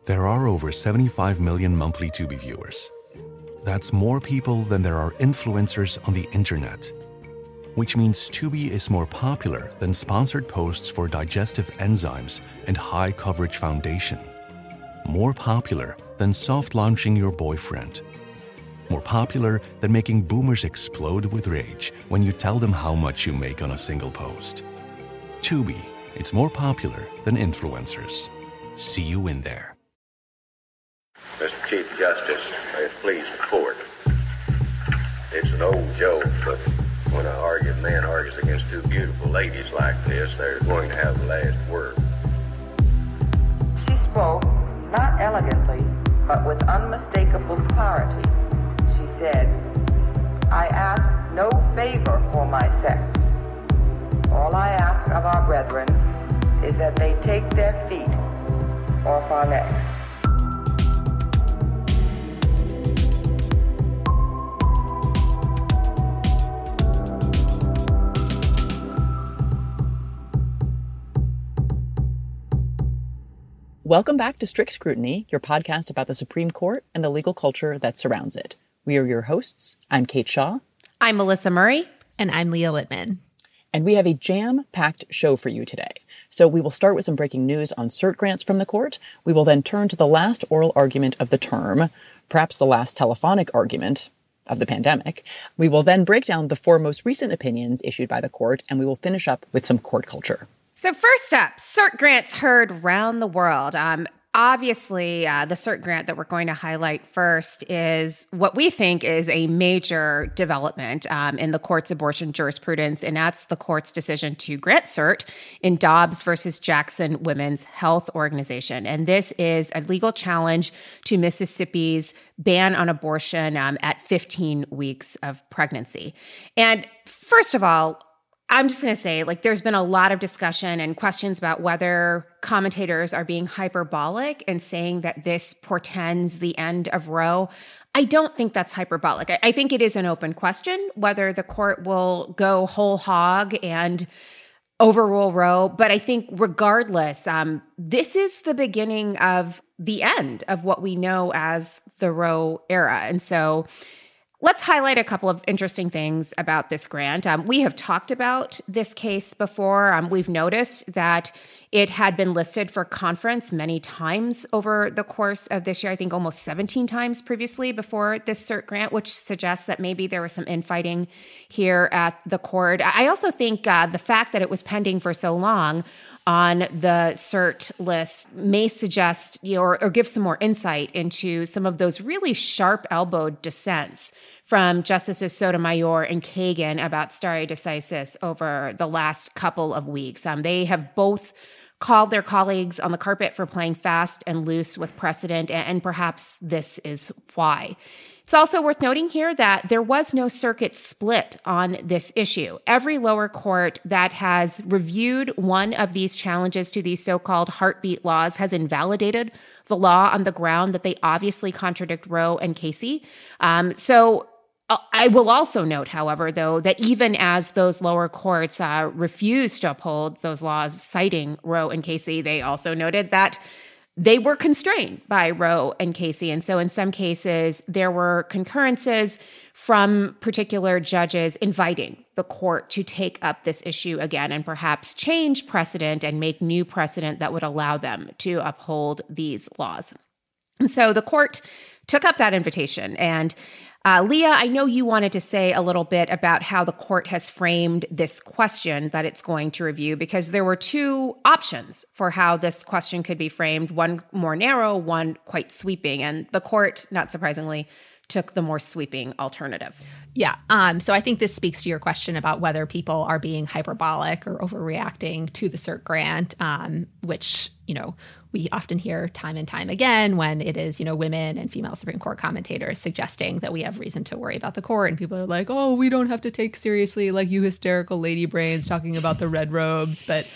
There are over 75 million monthly Tubi viewers. That's more people than there are influencers on the internet, which means Tubi is more popular than sponsored posts for digestive enzymes and high coverage foundation. More popular than soft launching your boyfriend. More popular than making boomers explode with rage when you tell them how much you make on a single post. Tubi, it's more popular than influencers. See you in there. Mr. Chief Justice, may it please the court. It's an old joke, but when a man argues against two beautiful ladies like this, they're going to have the last word. She spoke, not elegantly, but with unmistakable clarity. She said, "I ask no favor for my sex. All I ask of our brethren is that they take their feet off our necks." Welcome back to Strict Scrutiny, your podcast about the Supreme Court and the legal culture that surrounds it. We are your hosts. I'm Kate Shaw. I'm Melissa Murray. And I'm Leah Littman. And we have a jam-packed show for you today. So we will start with some breaking news on cert grants from the court. We will then turn to the last oral argument of the term, perhaps the last telephonic argument of the pandemic. We will then break down the four most recent opinions issued by the court, and we will finish up with some court culture. So first up, cert grants heard round the world. Obviously, the cert grant that we're going to highlight first is what we think is a major development in the court's abortion jurisprudence, and that's the court's decision to grant cert in Dobbs versus Jackson Women's Health Organization. And this is a legal challenge to Mississippi's ban on abortion at 15 weeks of pregnancy. And first of all, I'm just going to say, there's been a lot of discussion and questions about whether commentators are being hyperbolic and saying that this portends the end of Roe. I don't think that's hyperbolic. I think it is an open question whether the court will go whole hog and overrule Roe. But I think regardless, this is the beginning of the end of what we know as the Roe era. And so let's highlight a couple of interesting things about this grant. We have talked about this case before. We've noticed that it had been listed for conference many times over the course of this year, I think almost 17 times previously before this cert grant, which suggests that maybe there was some infighting here at the court. I also think the fact that it was pending for so long on the cert list may suggest or give some more insight into some of those really sharp-elbowed dissents from Justices Sotomayor and Kagan about stare decisis over the last couple of weeks. They have both called their colleagues on the carpet for playing fast and loose with precedent, and perhaps this is why. It's also worth noting here that there was no circuit split on this issue. Every lower court that has reviewed one of these challenges to these so-called heartbeat laws has invalidated the law on the ground that they obviously contradict Roe and Casey. So I will also note, however, though, that even as those lower courts refused to uphold those laws citing Roe and Casey, they also noted that they were constrained by Roe and Casey. And so in some cases, there were concurrences from particular judges inviting the court to take up this issue again and perhaps change precedent and make new precedent that would allow them to uphold these laws. And so the court took up that invitation. And Leah, I know you wanted to say a little bit about how the court has framed this question that it's going to review, because there were two options for how this question could be framed, one more narrow, one quite sweeping. And the court, not surprisingly, took the more sweeping alternative. Yeah. So I think this speaks to your question about whether people are being hyperbolic or overreacting to the cert grant, which, we often hear time and time again when it is, women and female Supreme Court commentators suggesting that we have reason to worry about the court. And people are like, oh, we don't have to take seriously, you hysterical lady brains talking about the red robes. But,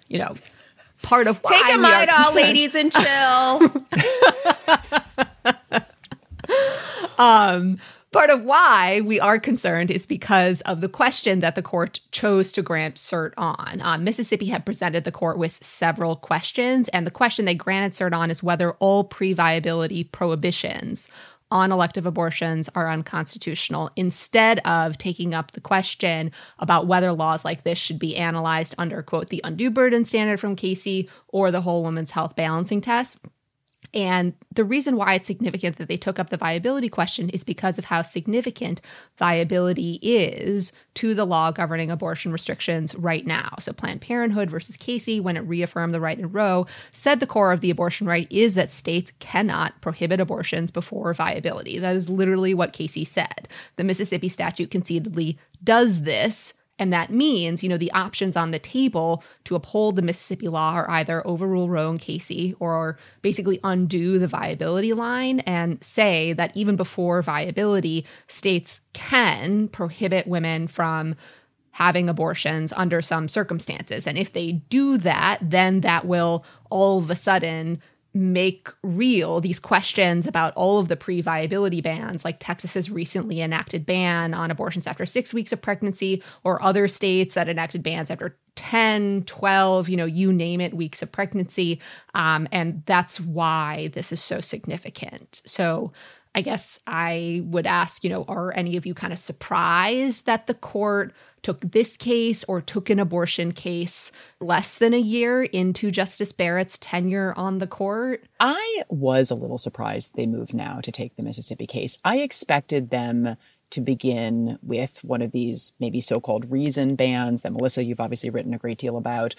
part of why take a mind all ladies and chill. Part of why we are concerned is because of the question that the court chose to grant cert on. Mississippi had presented the court with several questions, and the question they granted cert on is whether all pre-viability prohibitions on elective abortions are unconstitutional, instead of taking up the question about whether laws like this should be analyzed under, quote, the undue burden standard from Casey or the whole woman's health balancing test. And the reason why it's significant that they took up the viability question is because of how significant viability is to the law governing abortion restrictions right now. So Planned Parenthood versus Casey, when it reaffirmed the right in Roe, said the core of the abortion right is that states cannot prohibit abortions before viability. That is literally what Casey said. The Mississippi statute concededly does this. And that means, the options on the table to uphold the Mississippi law are either overrule Roe and Casey or basically undo the viability line and say that even before viability, states can prohibit women from having abortions under some circumstances. And if they do that, then that will all of a sudden make real these questions about all of the pre-viability bans, like Texas's recently enacted ban on abortions after 6 weeks of pregnancy, or other states that enacted bans after 10, 12, you name it, weeks of pregnancy. And that's why this is so significant. So I guess I would ask, are any of you kind of surprised that the court took this case or took an abortion case less than a year into Justice Barrett's tenure on the court? I was a little surprised they moved now to take the Mississippi case. I expected them to begin with one of these maybe so-called reason bans that, Melissa, you've obviously written a great deal about.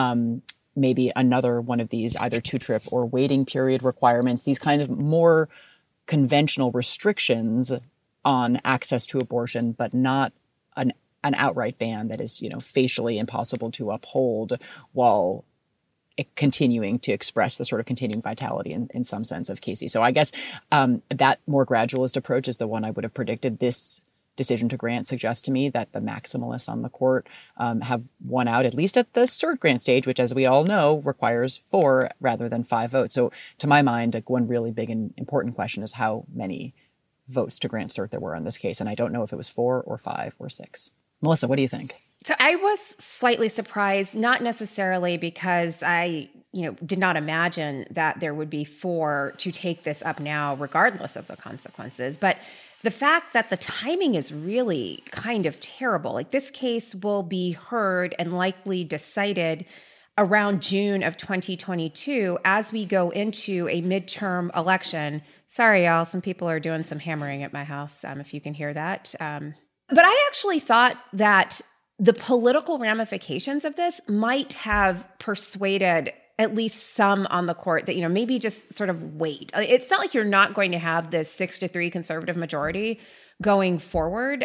Maybe another one of these either two-trip or waiting period requirements, these kind of more conventional restrictions on access to abortion, but not an outright ban that is, facially impossible to uphold while continuing to express the sort of continuing vitality in some sense of Casey. So I guess that more gradualist approach is the one I would have predicted. This decision to grant suggests to me that the maximalists on the court have won out, at least at the cert grant stage, which, as we all know, requires 4 rather than 5 votes. So to my mind, one really big and important question is how many votes to grant cert there were in this case. And I don't know if it was 4 or 5 or 6. Melissa, what do you think? So I was slightly surprised, not necessarily because I, did not imagine that there would be 4 to take this up now, regardless of the consequences. But the fact that the timing is really kind of terrible. Like, this case will be heard and likely decided around June of 2022 as we go into a midterm election. Sorry, y'all, some people are doing some hammering at my house, if you can hear that. But I actually thought that the political ramifications of this might have persuaded at least some on the court that, maybe just sort of wait. It's not like you're not going to have this 6-3 conservative majority going forward.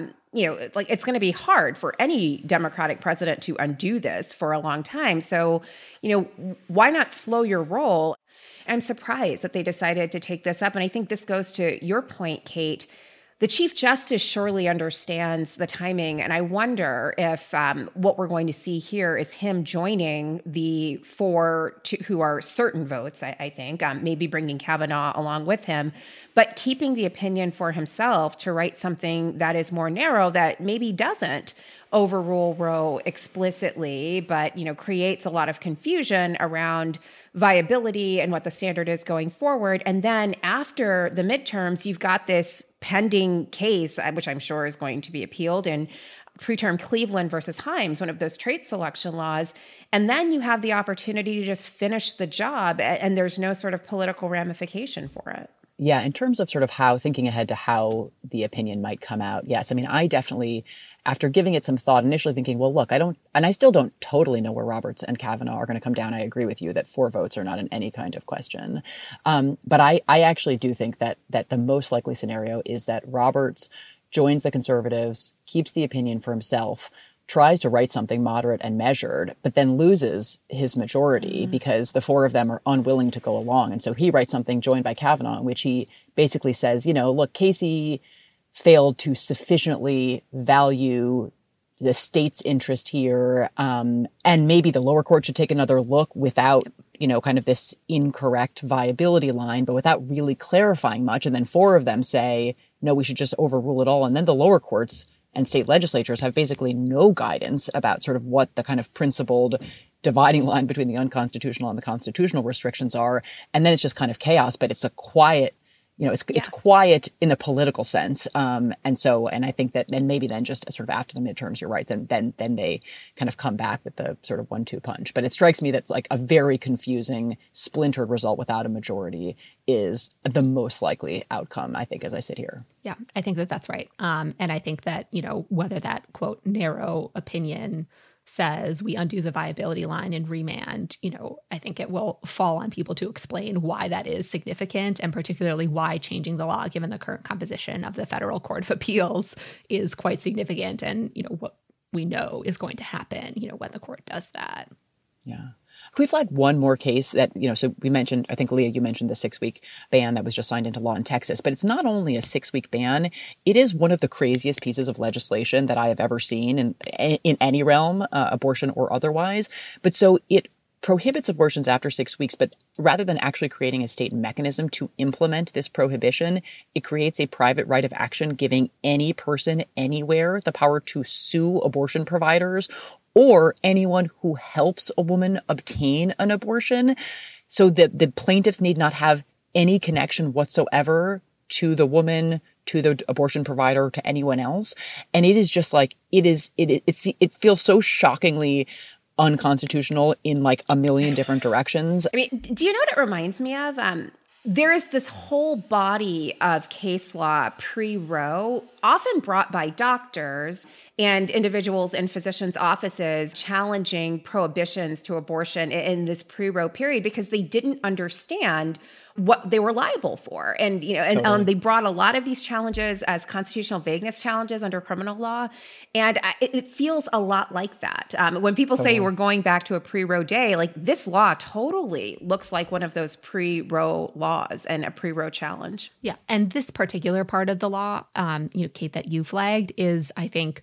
It's going to be hard for any Democratic president to undo this for a long time. So, why not slow your roll? I'm surprised that they decided to take this up. And I think this goes to your point, Kate. The Chief Justice surely understands the timing, and I wonder if what we're going to see here is him joining the 4 who are certain votes, I think, maybe bringing Kavanaugh along with him, but keeping the opinion for himself to write something that is more narrow, that maybe doesn't overrule Roe explicitly, but, creates a lot of confusion around viability and what the standard is going forward. And then after the midterms, you've got this pending case, which I'm sure is going to be appealed in preterm Cleveland versus Himes, one of those trait selection laws. And then you have the opportunity to just finish the job, and there's no sort of political ramification for it. Yeah, in terms of sort of how, thinking ahead to how the opinion might come out, yes. I mean, I definitely, after giving it some thought, initially thinking, well, look, I still don't totally know where Roberts and Kavanaugh are going to come down. I agree with you that 4 votes are not in any kind of question. But I actually do think that the most likely scenario is that Roberts joins the conservatives, keeps the opinion for himself, tries to write something moderate and measured, but then loses his majority because the 4 of them are unwilling to go along. And so he writes something joined by Kavanaugh in which he basically says, look, Casey failed to sufficiently value the state's interest here, and maybe the lower court should take another look without, kind of this incorrect viability line, but without really clarifying much. And then 4 of them say, no, we should just overrule it all. And then the lower courts and state legislatures have basically no guidance about sort of what the kind of principled dividing line between the unconstitutional and the constitutional restrictions are. And then it's just kind of chaos, but it's a quiet, it's quiet in the political sense. And I think that then maybe then just sort of after the midterms, you're right, then they kind of come back with the sort of 1-2 punch. But it strikes me that's like a very confusing, splintered result without a majority is the most likely outcome, I think, as I sit here. Yeah, I think that that's right. And I think that, whether that, quote, narrow opinion says we undo the viability line and remand, I think it will fall on people to explain why that is significant, and particularly why changing the law, given the current composition of the Federal Court of Appeals, is quite significant, and, what we know is going to happen, when the court does that. Yeah. Can we flag one more case that, so we mentioned, I think, Leah, you mentioned the 6-week ban that was just signed into law in Texas, but it's not only a 6-week ban, it is one of the craziest pieces of legislation that I have ever seen in any realm, abortion or otherwise. But so it prohibits abortions after 6 weeks, but rather than actually creating a state mechanism to implement this prohibition, it creates a private right of action giving any person anywhere the power to sue abortion providers or anyone who helps a woman obtain an abortion, so that the plaintiffs need not have any connection whatsoever to the woman, to the abortion provider, to anyone else. And it is just like, it feels so shockingly unconstitutional in like a million different directions. I mean, do you know what it reminds me of? There is this whole body of case law pre-Roe, often brought by doctors and individuals in physicians' offices challenging prohibitions to abortion in this pre-Roe period because they didn't understand what they were liable for. And, they brought a lot of these challenges as constitutional vagueness challenges under criminal law. And it feels a lot like that. When people say we're going back to a pre-Roe day, like this law totally looks like one of those pre-Roe laws and a pre-Roe challenge. Yeah. And this particular part of the law, Kate, that you flagged is, I think,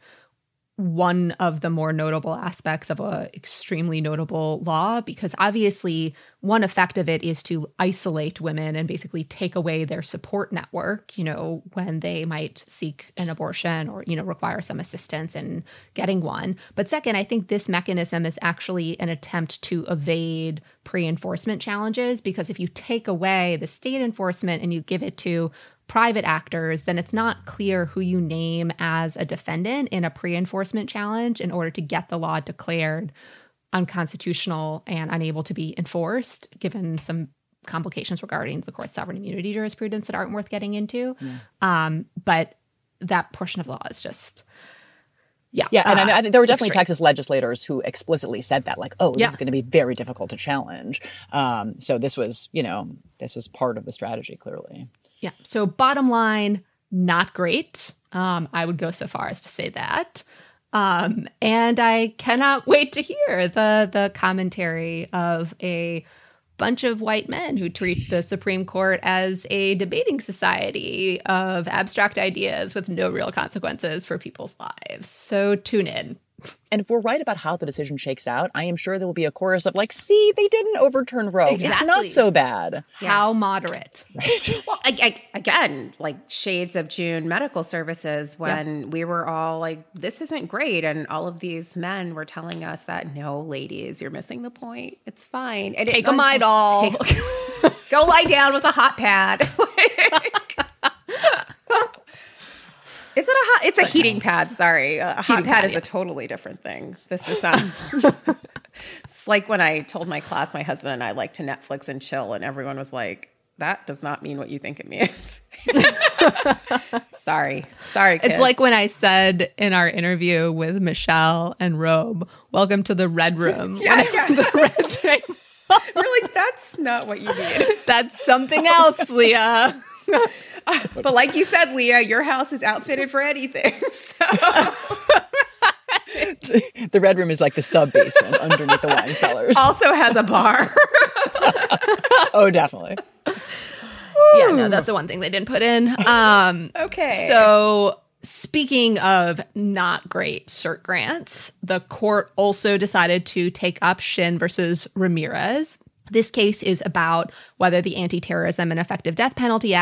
one of the more notable aspects of a extremely notable law, because obviously one effect of it is to isolate women and basically take away their support network, when they might seek an abortion or, require some assistance in getting one. But second, I think this mechanism is actually an attempt to evade pre-enforcement challenges, because if you take away the state enforcement and you give it to private actors, then it's not clear who you name as a defendant in a pre-enforcement challenge in order to get the law declared unconstitutional and unable to be enforced, given some complications regarding the court's sovereign immunity jurisprudence that aren't worth getting into. Yeah. But that portion of the law is just... Yeah. And I there were definitely Texas legislators who explicitly said that, like, this is going to be very difficult to challenge. So this was part of the strategy, clearly. Yeah. So bottom line, not great. I would go so far as to say that. And I cannot wait to hear the commentary of a bunch of white men who treat the Supreme Court as a debating society of abstract ideas with no real consequences for people's lives. So tune in. And if we're right about how the decision shakes out, I am sure there will be a chorus of like, see, they didn't overturn Roe. Exactly. It's not so bad. How moderate. Right. Well, again, like shades of June Medical Services when we were all like, this isn't great. And all of these men were telling us that, no, ladies, you're missing the point. It's fine. And take a Midol. Go lie down with a hot pad. Is it a hot? It's a heating pad. Sorry, a hot pad is a totally different thing. This is it's like when I told my class my husband and I like to Netflix and chill, and everyone was like, "That does not mean what you think it means." Sorry, kids. It's like when I said in our interview with Michelle and Robe, "Welcome to the Red Room." The red table. You're like, that's not what you mean. That's something else, Leah. But like you said, Leah, your house is outfitted for anything. So. The Red Room is like the sub-basement underneath the wine cellars. Also has a bar. Oh, definitely. Yeah, no, that's the one thing they didn't put in. Okay. So speaking of not great cert grants, the court also decided to take up Shin versus Ramirez. This case is about whether the Anti-Terrorism and Effective Death Penalty Acts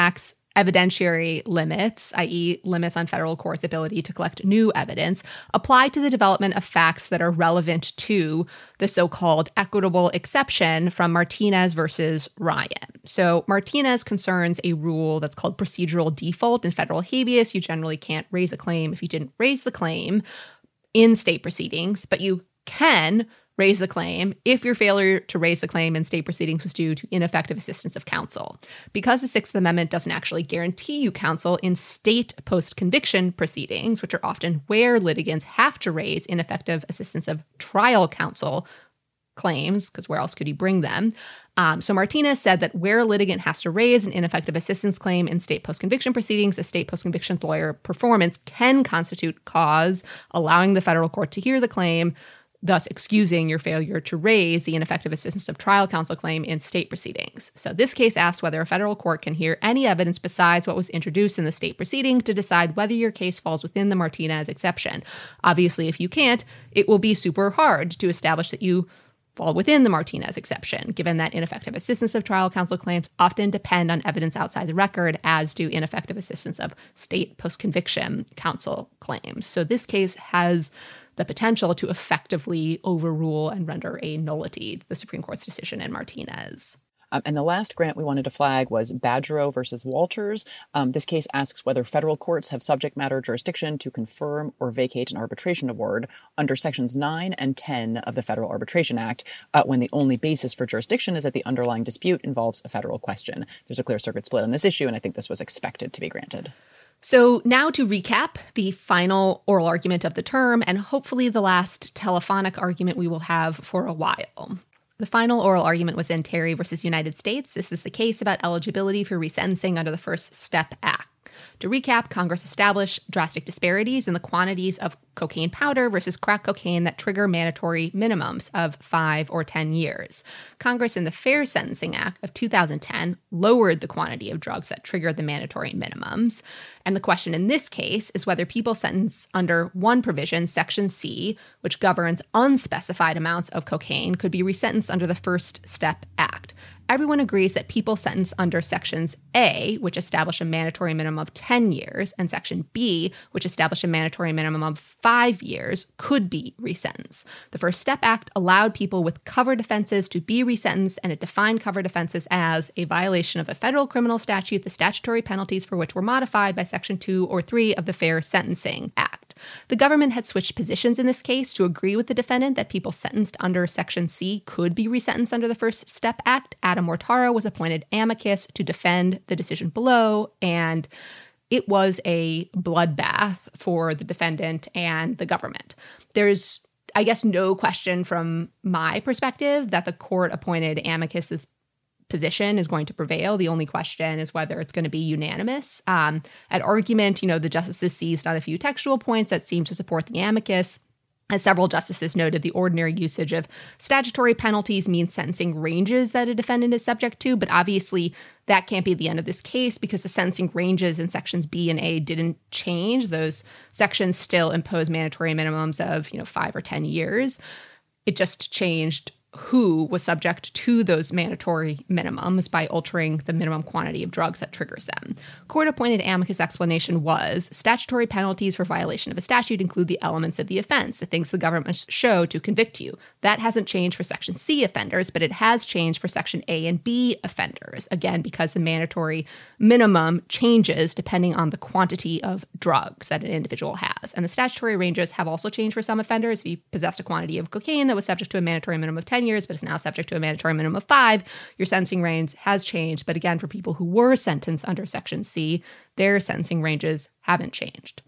evidentiary limits, i.e. limits on federal courts' ability to collect new evidence, apply to the development of facts that are relevant to the so-called equitable exception from Martinez versus Ryan. So Martinez concerns a rule that's called procedural default in federal habeas. You generally can't raise a claim if you didn't raise the claim in state proceedings, but you can raise the claim if your failure to raise the claim in state proceedings was due to ineffective assistance of counsel. Because the Sixth Amendment doesn't actually guarantee you counsel in state post-conviction proceedings, which are often where litigants have to raise ineffective assistance of trial counsel claims, because where else could you bring them? So Martinez said that where a litigant has to raise an ineffective assistance claim in state post-conviction proceedings, a state post-conviction lawyer performance can constitute cause, allowing the federal court to hear the claim, thus excusing your failure to raise the ineffective assistance of trial counsel claim in state proceedings. So this case asks whether a federal court can hear any evidence besides what was introduced in the state proceeding to decide whether your case falls within the Martinez exception. Obviously, if you can't, it will be super hard to establish that you fall within the Martinez exception, given that ineffective assistance of trial counsel claims often depend on evidence outside the record, as do ineffective assistance of state post-conviction counsel claims. So this case has the potential to effectively overrule and render a nullity the Supreme Court's decision in Martinez. And the last grant we wanted to flag was Badgerow versus Walters. This case asks whether federal courts have subject matter jurisdiction to confirm or vacate an arbitration award under Sections 9 and 10 of the Federal Arbitration Act when the only basis for jurisdiction is that the underlying dispute involves a federal question. There's a clear circuit split on this issue, and I think this was expected to be granted. So now to recap the final oral argument of the term, and hopefully the last telephonic argument we will have for a while. The final oral argument was in Terry versus United States. This is the case about eligibility for resentencing under the First Step Act. To recap, Congress established drastic disparities in the quantities of cocaine powder versus crack cocaine that trigger mandatory minimums of 5 or 10 years. Congress, in the Fair Sentencing Act of 2010, lowered the quantity of drugs that triggered the mandatory minimums. And the question in this case is whether people sentenced under one provision, Section C, which governs unspecified amounts of cocaine, could be resentenced under the First Step Act. Everyone agrees that people sentenced under Sections A, which establish a mandatory minimum of 10 years, and Section B, which established a mandatory minimum of 5 years, could be resentenced. The First Step Act allowed people with covered offenses to be resentenced, and it defined covered offenses as a violation of a federal criminal statute, the statutory penalties for which were modified by Section 2 or 3 of the Fair Sentencing Act. The government had switched positions in this case to agree with the defendant that people sentenced under Section C could be resentenced under the First Step Act. Adam Mortara was appointed amicus to defend the decision below, and it was a bloodbath for the defendant and the government. There's, I guess, no question from my perspective that the court-appointed amicus's position is going to prevail. The only question is whether it's going to be unanimous. At argument, the justices seized on a few textual points that seem to support the amicus. As several justices noted, the ordinary usage of statutory penalties means sentencing ranges that a defendant is subject to, but obviously that can't be the end of this case because the sentencing ranges in Sections B and A didn't change. Those sections still impose mandatory minimums of 5 or 10 years. It just changed who was subject to those mandatory minimums by altering the minimum quantity of drugs that triggers them. Court-appointed amicus explanation was statutory penalties for violation of a statute include the elements of the offense, the things the government must show to convict you. That hasn't changed for Section C offenders, but it has changed for Section A and B offenders, again, because the mandatory minimum changes depending on the quantity of drugs that an individual has. And the statutory ranges have also changed for some offenders. If you possessed a quantity of cocaine that was subject to a mandatory minimum of 10 years, but is now subject to a mandatory minimum of 5, your sentencing range has changed. But again, for people who were sentenced under Section C, their sentencing ranges haven't changed.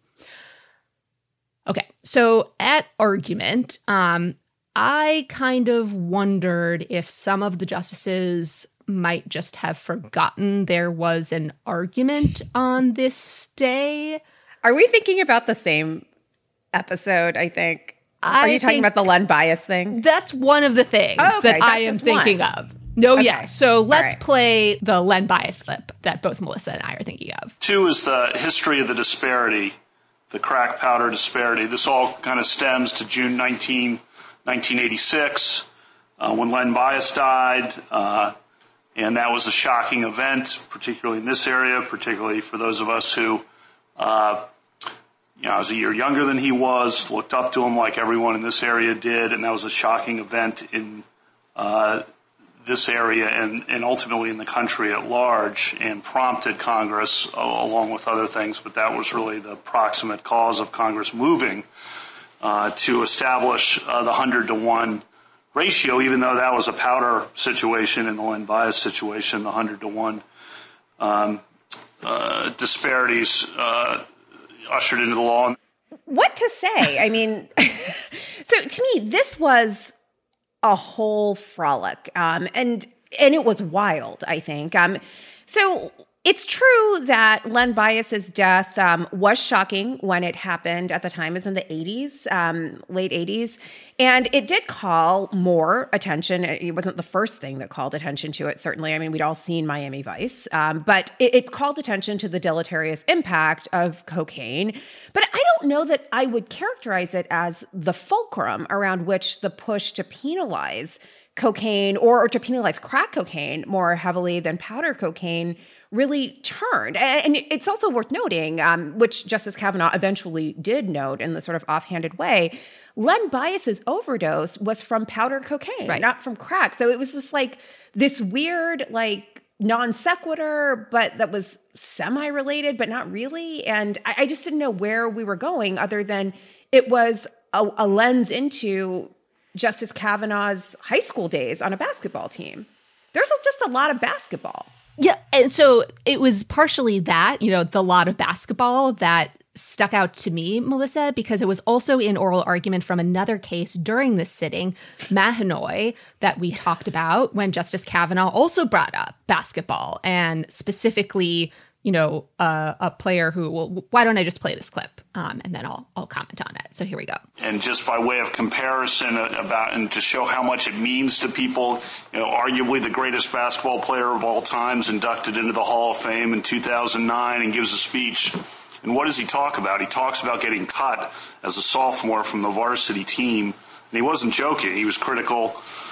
Okay, so at argument, I kind of wondered if some of the justices might just have forgotten there was an argument on this day. Are we thinking about the same episode, I think? Are you talking about the Len Bias thing? That's one of the things that I am thinking of. No, okay. Yeah. So let's play the Len Bias clip that both Melissa and I are thinking of. 2 is the history of the disparity, the crack powder disparity. This all kind of stems to June 19, 1986, when Len Bias died. And that was a shocking event, particularly in this area, particularly for those of us who, I was a year younger than he was, looked up to him like everyone in this area did, and that was a shocking event in this area and ultimately in the country at large, and prompted Congress, along with other things, but that was really the proximate cause of Congress moving to establish the 100-to-1 ratio, even though that was a Powder situation and the Len Bias situation, the 100-to-1 disparities ushered into the law. What to say? I mean, so to me, this was a whole frolic, and it was wild, I think. So it's true that Len Bias's death was shocking when it happened at the time. It was in the 80s, late 80s. And it did call more attention. It wasn't the first thing that called attention to it, certainly. I mean, we'd all seen Miami Vice. But it called attention to the deleterious impact of cocaine. But I don't know that I would characterize it as the fulcrum around which the push to penalize cocaine or to penalize crack cocaine more heavily than powder cocaine really turned. And it's also worth noting, which Justice Kavanaugh eventually did note in the sort of offhanded way, Len Bias's overdose was from powder cocaine, not from crack. So it was just like this weird, like non sequitur, but that was semi-related, but not really. And I just didn't know where we were going other than it was a lens into Justice Kavanaugh's high school days on a basketball team. There's just a lot of basketball. Yeah, and so it was partially that, the lot of basketball that stuck out to me, Melissa, because it was also in oral argument from another case during this sitting, Mahanoy, that we talked about when Justice Kavanaugh also brought up basketball and specifically, a player who, well, why don't I just play this clip and then I'll comment on it. So here we go. And just by way of comparison and to show how much it means to people, arguably the greatest basketball player of all times inducted into the Hall of Fame in 2009 and gives a speech. And what does he talk about? He talks about getting cut as a sophomore from the varsity team. And he wasn't joking. He was critical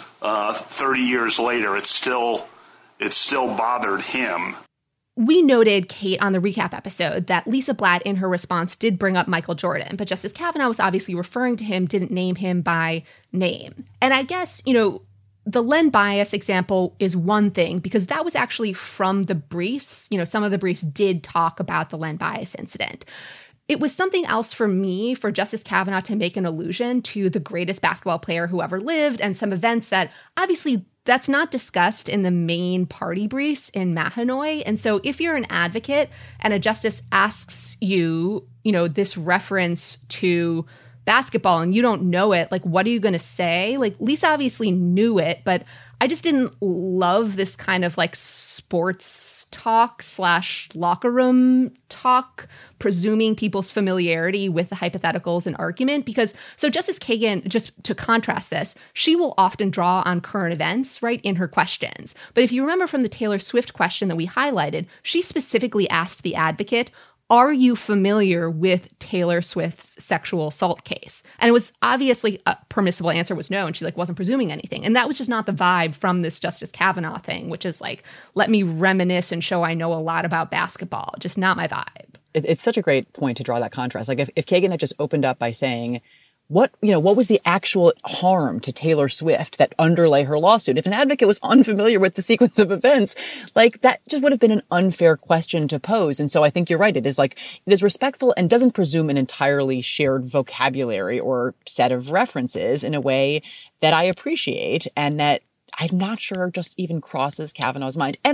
30 years later. It still bothered him. We noted, Kate, on the recap episode that Lisa Blatt in her response did bring up Michael Jordan, but Justice Kavanaugh was obviously referring to him, didn't name him by name. And I guess, the Len Bias example is one thing because that was actually from the briefs. Some of the briefs did talk about the Len Bias incident. It was something else for me, for Justice Kavanaugh to make an allusion to the greatest basketball player who ever lived and some events that obviously that's not discussed in the main party briefs in Mahanoy. And so if you're an advocate and a justice asks you, this reference to basketball and you don't know it, like, what are you going to say? Like, Lisa obviously knew it, but I just didn't love this kind of like sports talk / locker room talk, presuming people's familiarity with the hypotheticals and argument. Because so Justice Kagan, just to contrast this, she will often draw on current events, right, in her questions. But if you remember from the Taylor Swift question that we highlighted, she specifically asked the advocate, are you familiar with Taylor Swift's sexual assault case? And it was obviously a permissible answer was no. And she wasn't presuming anything. And that was just not the vibe from this Justice Kavanaugh thing, which is like, let me reminisce and show I know a lot about basketball. Just not my vibe. It's such a great point to draw that contrast. Like if Kagan had just opened up by saying, what was the actual harm to Taylor Swift that underlay her lawsuit? If an advocate was unfamiliar with the sequence of events, like that just would have been an unfair question to pose. And so I think you're right. It is respectful and doesn't presume an entirely shared vocabulary or set of references in a way that I appreciate and that I'm not sure just even crosses Kavanaugh's mind. And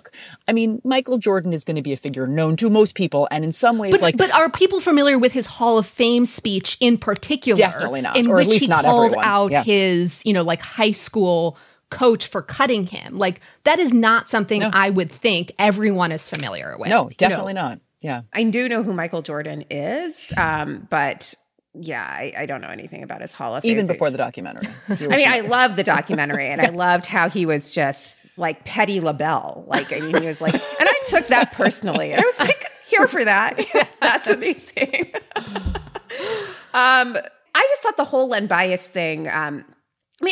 Michael Jordan is going to be a figure known to most people. And in some ways, but are people familiar with his Hall of Fame speech in particular? Definitely not. In or which at least he not called everyone. out Yeah. his, high school coach for cutting him. Like, that is not something I would think everyone is familiar with. No, definitely not. Yeah. I do know who Michael Jordan is, but yeah, I don't know anything about his Hall of Fame. Even before the documentary. I love the documentary, and I loved how he was just like Petty LaBelle. He was like, and I took that personally. And I was like, here for that. That's amazing. I just thought the whole Len Bias thing, it was interesting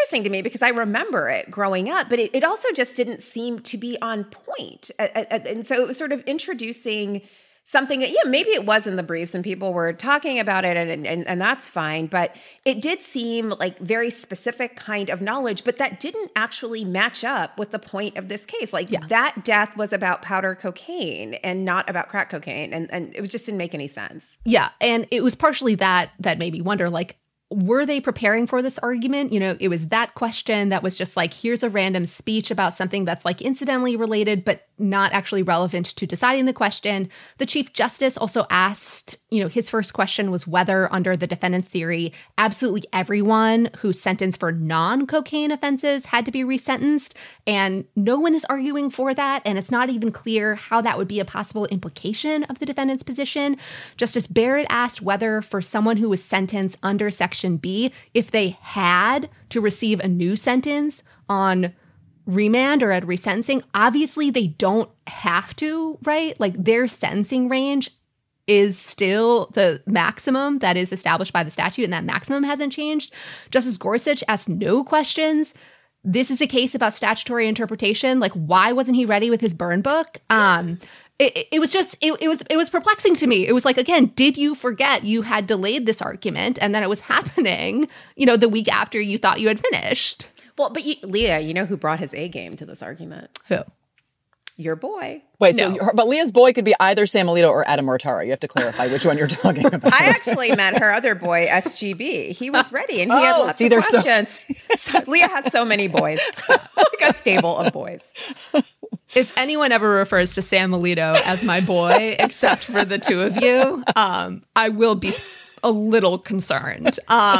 interesting to me because I remember it growing up, but it also just didn't seem to be on point. And so it was sort of introducing something that, maybe it was in the briefs and people were talking about it and that's fine. But it did seem like very specific kind of knowledge, but that didn't actually match up with the point of this case. Like that death was about powder cocaine and not about crack cocaine. And it just didn't make any sense. Yeah. And it was partially that made me wonder, like, were they preparing for this argument? It was that question that was just like, here's a random speech about something that's like incidentally related, but not actually relevant to deciding the question. The Chief Justice also asked, his first question was whether under the defendant's theory, absolutely everyone who's sentenced for non-cocaine offenses had to be resentenced. And no one is arguing for that. And it's not even clear how that would be a possible implication of the defendant's position. Justice Barrett asked whether for someone who was sentenced under Section B, if they had to receive a new sentence on remand or at resentencing. Obviously, they don't have to, right? Like their sentencing range is still the maximum that is established by the statute, and that maximum hasn't changed. Justice Gorsuch asked no questions. This is a case about statutory interpretation. Like, why wasn't he ready with his burn book? It was perplexing to me. It was like, again, did you forget you had delayed this argument and then it was happening, the week after you thought you had finished? Well, but Leah, who brought his A game to this argument? Who? Your boy. Wait, but Leah's boy could be either Sam Alito or Adam Mortara. You have to clarify which one you're talking about. I actually met her other boy, SGB. He was ready and he had lots of questions. So Leah has so many boys, like a stable of boys. If anyone ever refers to Sam Alito as my boy, except for the two of you, I will be a little concerned.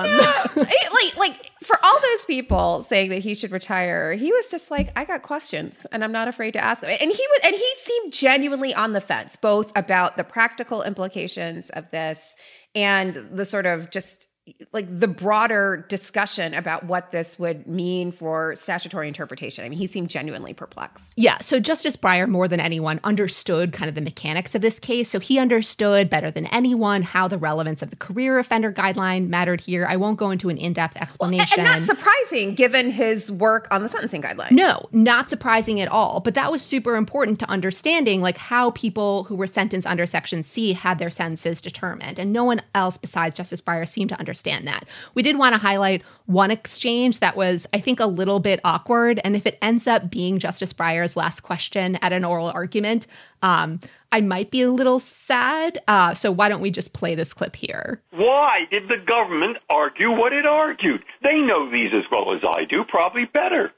Like for all those people saying that he should retire, he was just like, I got questions and I'm not afraid to ask them. And he seemed genuinely on the fence, both about the practical implications of this and the sort of just like the broader discussion about what this would mean for statutory interpretation. I mean, he seemed genuinely perplexed. Yeah. So Justice Breyer, more than anyone, understood kind of the mechanics of this case. So he understood better than anyone how the relevance of the career offender guideline mattered here. I won't go into an in-depth explanation. And not surprising given his work on the sentencing guidelines. No, not surprising at all. But that was super important to understanding like how people who were sentenced under Section C had their sentences determined. And no one else besides Justice Breyer seemed to understand that. We did want to highlight one exchange that was, I think, a little bit awkward. And if it ends up being Justice Breyer's last question at an oral argument, I might be a little sad. So why don't we just play this clip here? Why did the government argue what it argued? They know these as well as I do, probably better.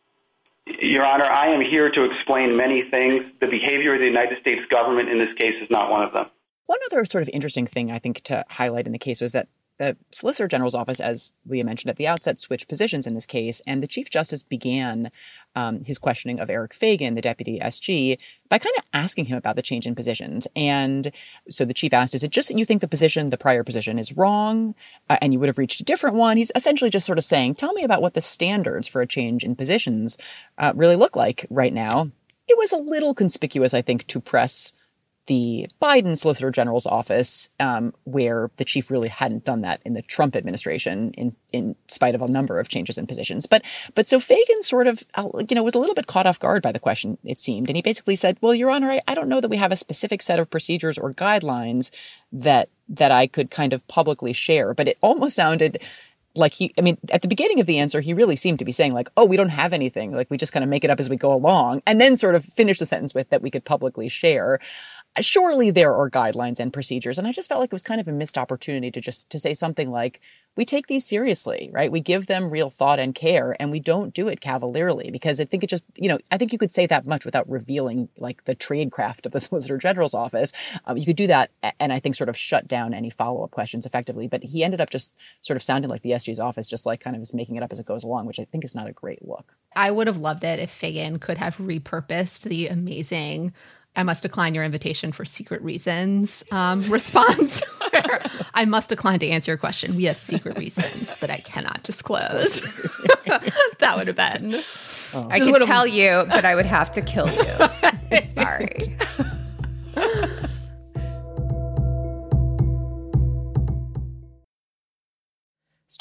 Your Honor, I am here to explain many things. The behavior of the United States government in this case is not one of them. One other sort of interesting thing I think to highlight in the case was that the Solicitor General's office, as Leah mentioned at the outset, switched positions in this case, and the Chief Justice began his questioning of Eric Fagan, the deputy SG, by kind of asking him about the change in positions. And so the chief asked, is it just that you think the prior position is wrong and you would have reached a different one? He's essentially just sort of saying, tell me about what the standards for a change in positions really look like right now. It was a little conspicuous, I think, to press the Biden Solicitor General's office, where the chief really hadn't done that in the Trump administration, in spite of a number of changes in positions. But so Fagan sort of, was a little bit caught off guard by the question, it seemed. And he basically said, well, Your Honor, I don't know that we have a specific set of procedures or guidelines that I could kind of publicly share. But it almost sounded like at the beginning of the answer, he really seemed to be saying like, oh, we don't have anything. Like we just kind of make it up as we go along, and then sort of finish the sentence with that we could publicly share. Surely there are guidelines and procedures. And I just felt like it was kind of a missed opportunity to say something like, we take these seriously, right? We give them real thought and care, and we don't do it cavalierly, because I think it just, I think you could say that much without revealing like the tradecraft of the Solicitor General's office. You could do that and I think sort of shut down any follow-up questions effectively. But he ended up just sort of sounding like the SG's office, just like kind of is making it up as it goes along, which I think is not a great look. I would have loved it if Fagan could have repurposed the amazing I must decline your invitation for secret reasons response. I must decline to answer your question. We have secret reasons that I cannot disclose. That would have been. I could tell you, but I would have to kill you. Sorry.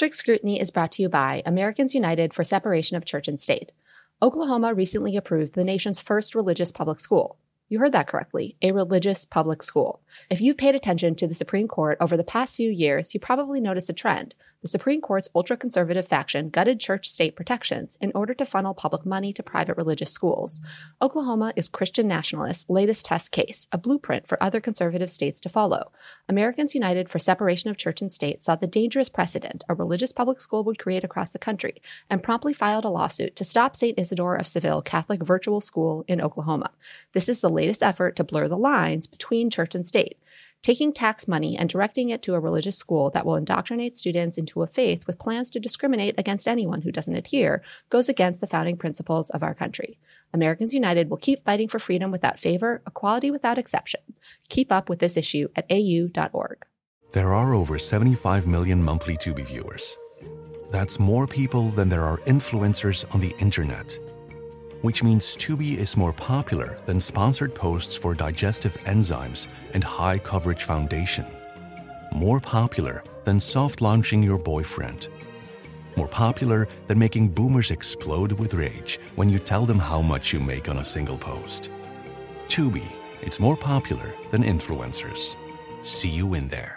Strict Scrutiny is brought to you by Americans United for Separation of Church and State. Oklahoma recently approved the nation's first religious public school. You heard that correctly, a religious public school. If you've paid attention to the Supreme Court over the past few years, you probably noticed a trend. The Supreme Court's ultra-conservative faction gutted church-state protections in order to funnel public money to private religious schools. Oklahoma is Christian nationalists' latest test case, a blueprint for other conservative states to follow. Americans United for Separation of Church and State saw the dangerous precedent a religious public school would create across the country and promptly filed a lawsuit to stop St. Isidore of Seville Catholic Virtual School in Oklahoma. This is the latest effort to blur the lines between church and state, taking tax money and directing it to a religious school that will indoctrinate students into a faith with plans to discriminate against anyone who doesn't adhere goes against the founding principles of our country. Americans United will keep fighting for freedom without favor, equality without exception. Keep up with this issue at au.org. There are over 75 million monthly Tubi viewers. That's more people than there are influencers on the internet, which means Tubi is more popular than sponsored posts for digestive enzymes and high coverage foundation. More popular than soft launching your boyfriend. More popular than making boomers explode with rage when you tell them how much you make on a single post. Tubi, it's more popular than influencers. See you in there.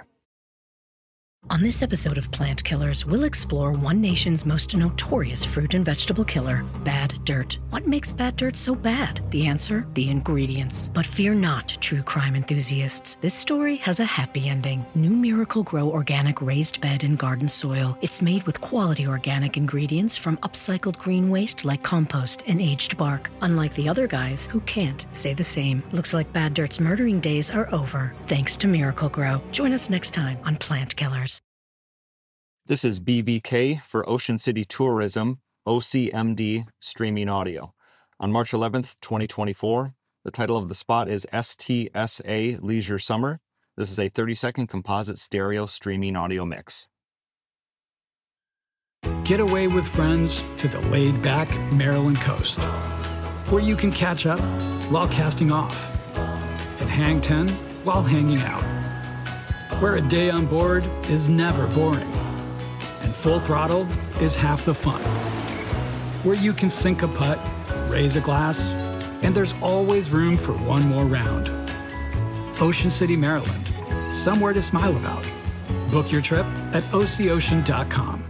On this episode of Plant Killers, we'll explore one nation's most notorious fruit and vegetable killer, bad dirt. What makes bad dirt so bad? The answer? The ingredients. But fear not, true crime enthusiasts. This story has a happy ending. New Miracle-Gro organic raised bed and garden soil. It's made with quality organic ingredients from upcycled green waste like compost and aged bark. Unlike the other guys who can't say the same. Looks like bad dirt's murdering days are over, thanks to Miracle-Gro. Join us next time on Plant Killers. This is BVK for Ocean City Tourism, OCMD Streaming Audio. On March 11th, 2024, the title of the spot is STSA Leisure Summer. This is a 30-second composite stereo streaming audio mix. Get away with friends to the laid-back Maryland coast, where you can catch up while casting off, and hang 10 while hanging out, where a day on board is never boring, and full throttle is half the fun. Where you can sink a putt, raise a glass, and there's always room for one more round. Ocean City, Maryland. Somewhere to smile about. Book your trip at OCOcean.com.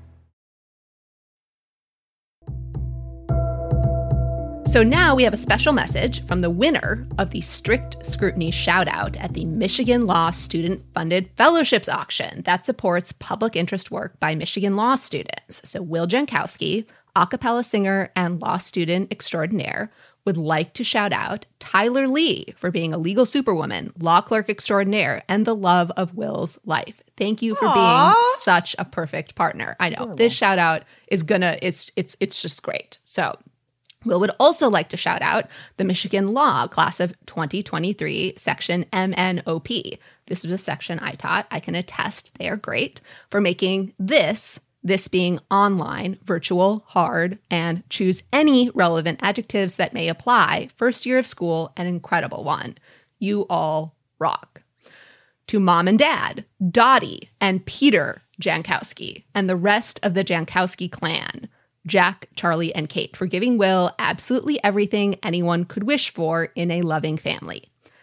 So now we have a special message from the winner of the Strict Scrutiny Shoutout at the Michigan Law Student-Funded Fellowships Auction that supports public interest work by Michigan law students. So Will Jankowski, a cappella singer and law student extraordinaire, would like to shout out Tyler Lee for being a legal superwoman, law clerk extraordinaire, and the love of Will's life. Thank you for being such a perfect partner. I know. Horrible. This shout out is it's just great. So Will would also like to shout out the Michigan Law class of 2023, section MNOP. This was a section I taught. I can attest they are great for making this being online, virtual, hard, and choose any relevant adjectives that may apply. First year of school, an incredible one. You all rock. To Mom and Dad, Dottie and Peter Jankowski, and the rest of the Jankowski clan, Jack, Charlie, and Kate, for giving Will absolutely everything anyone could wish for in a loving family.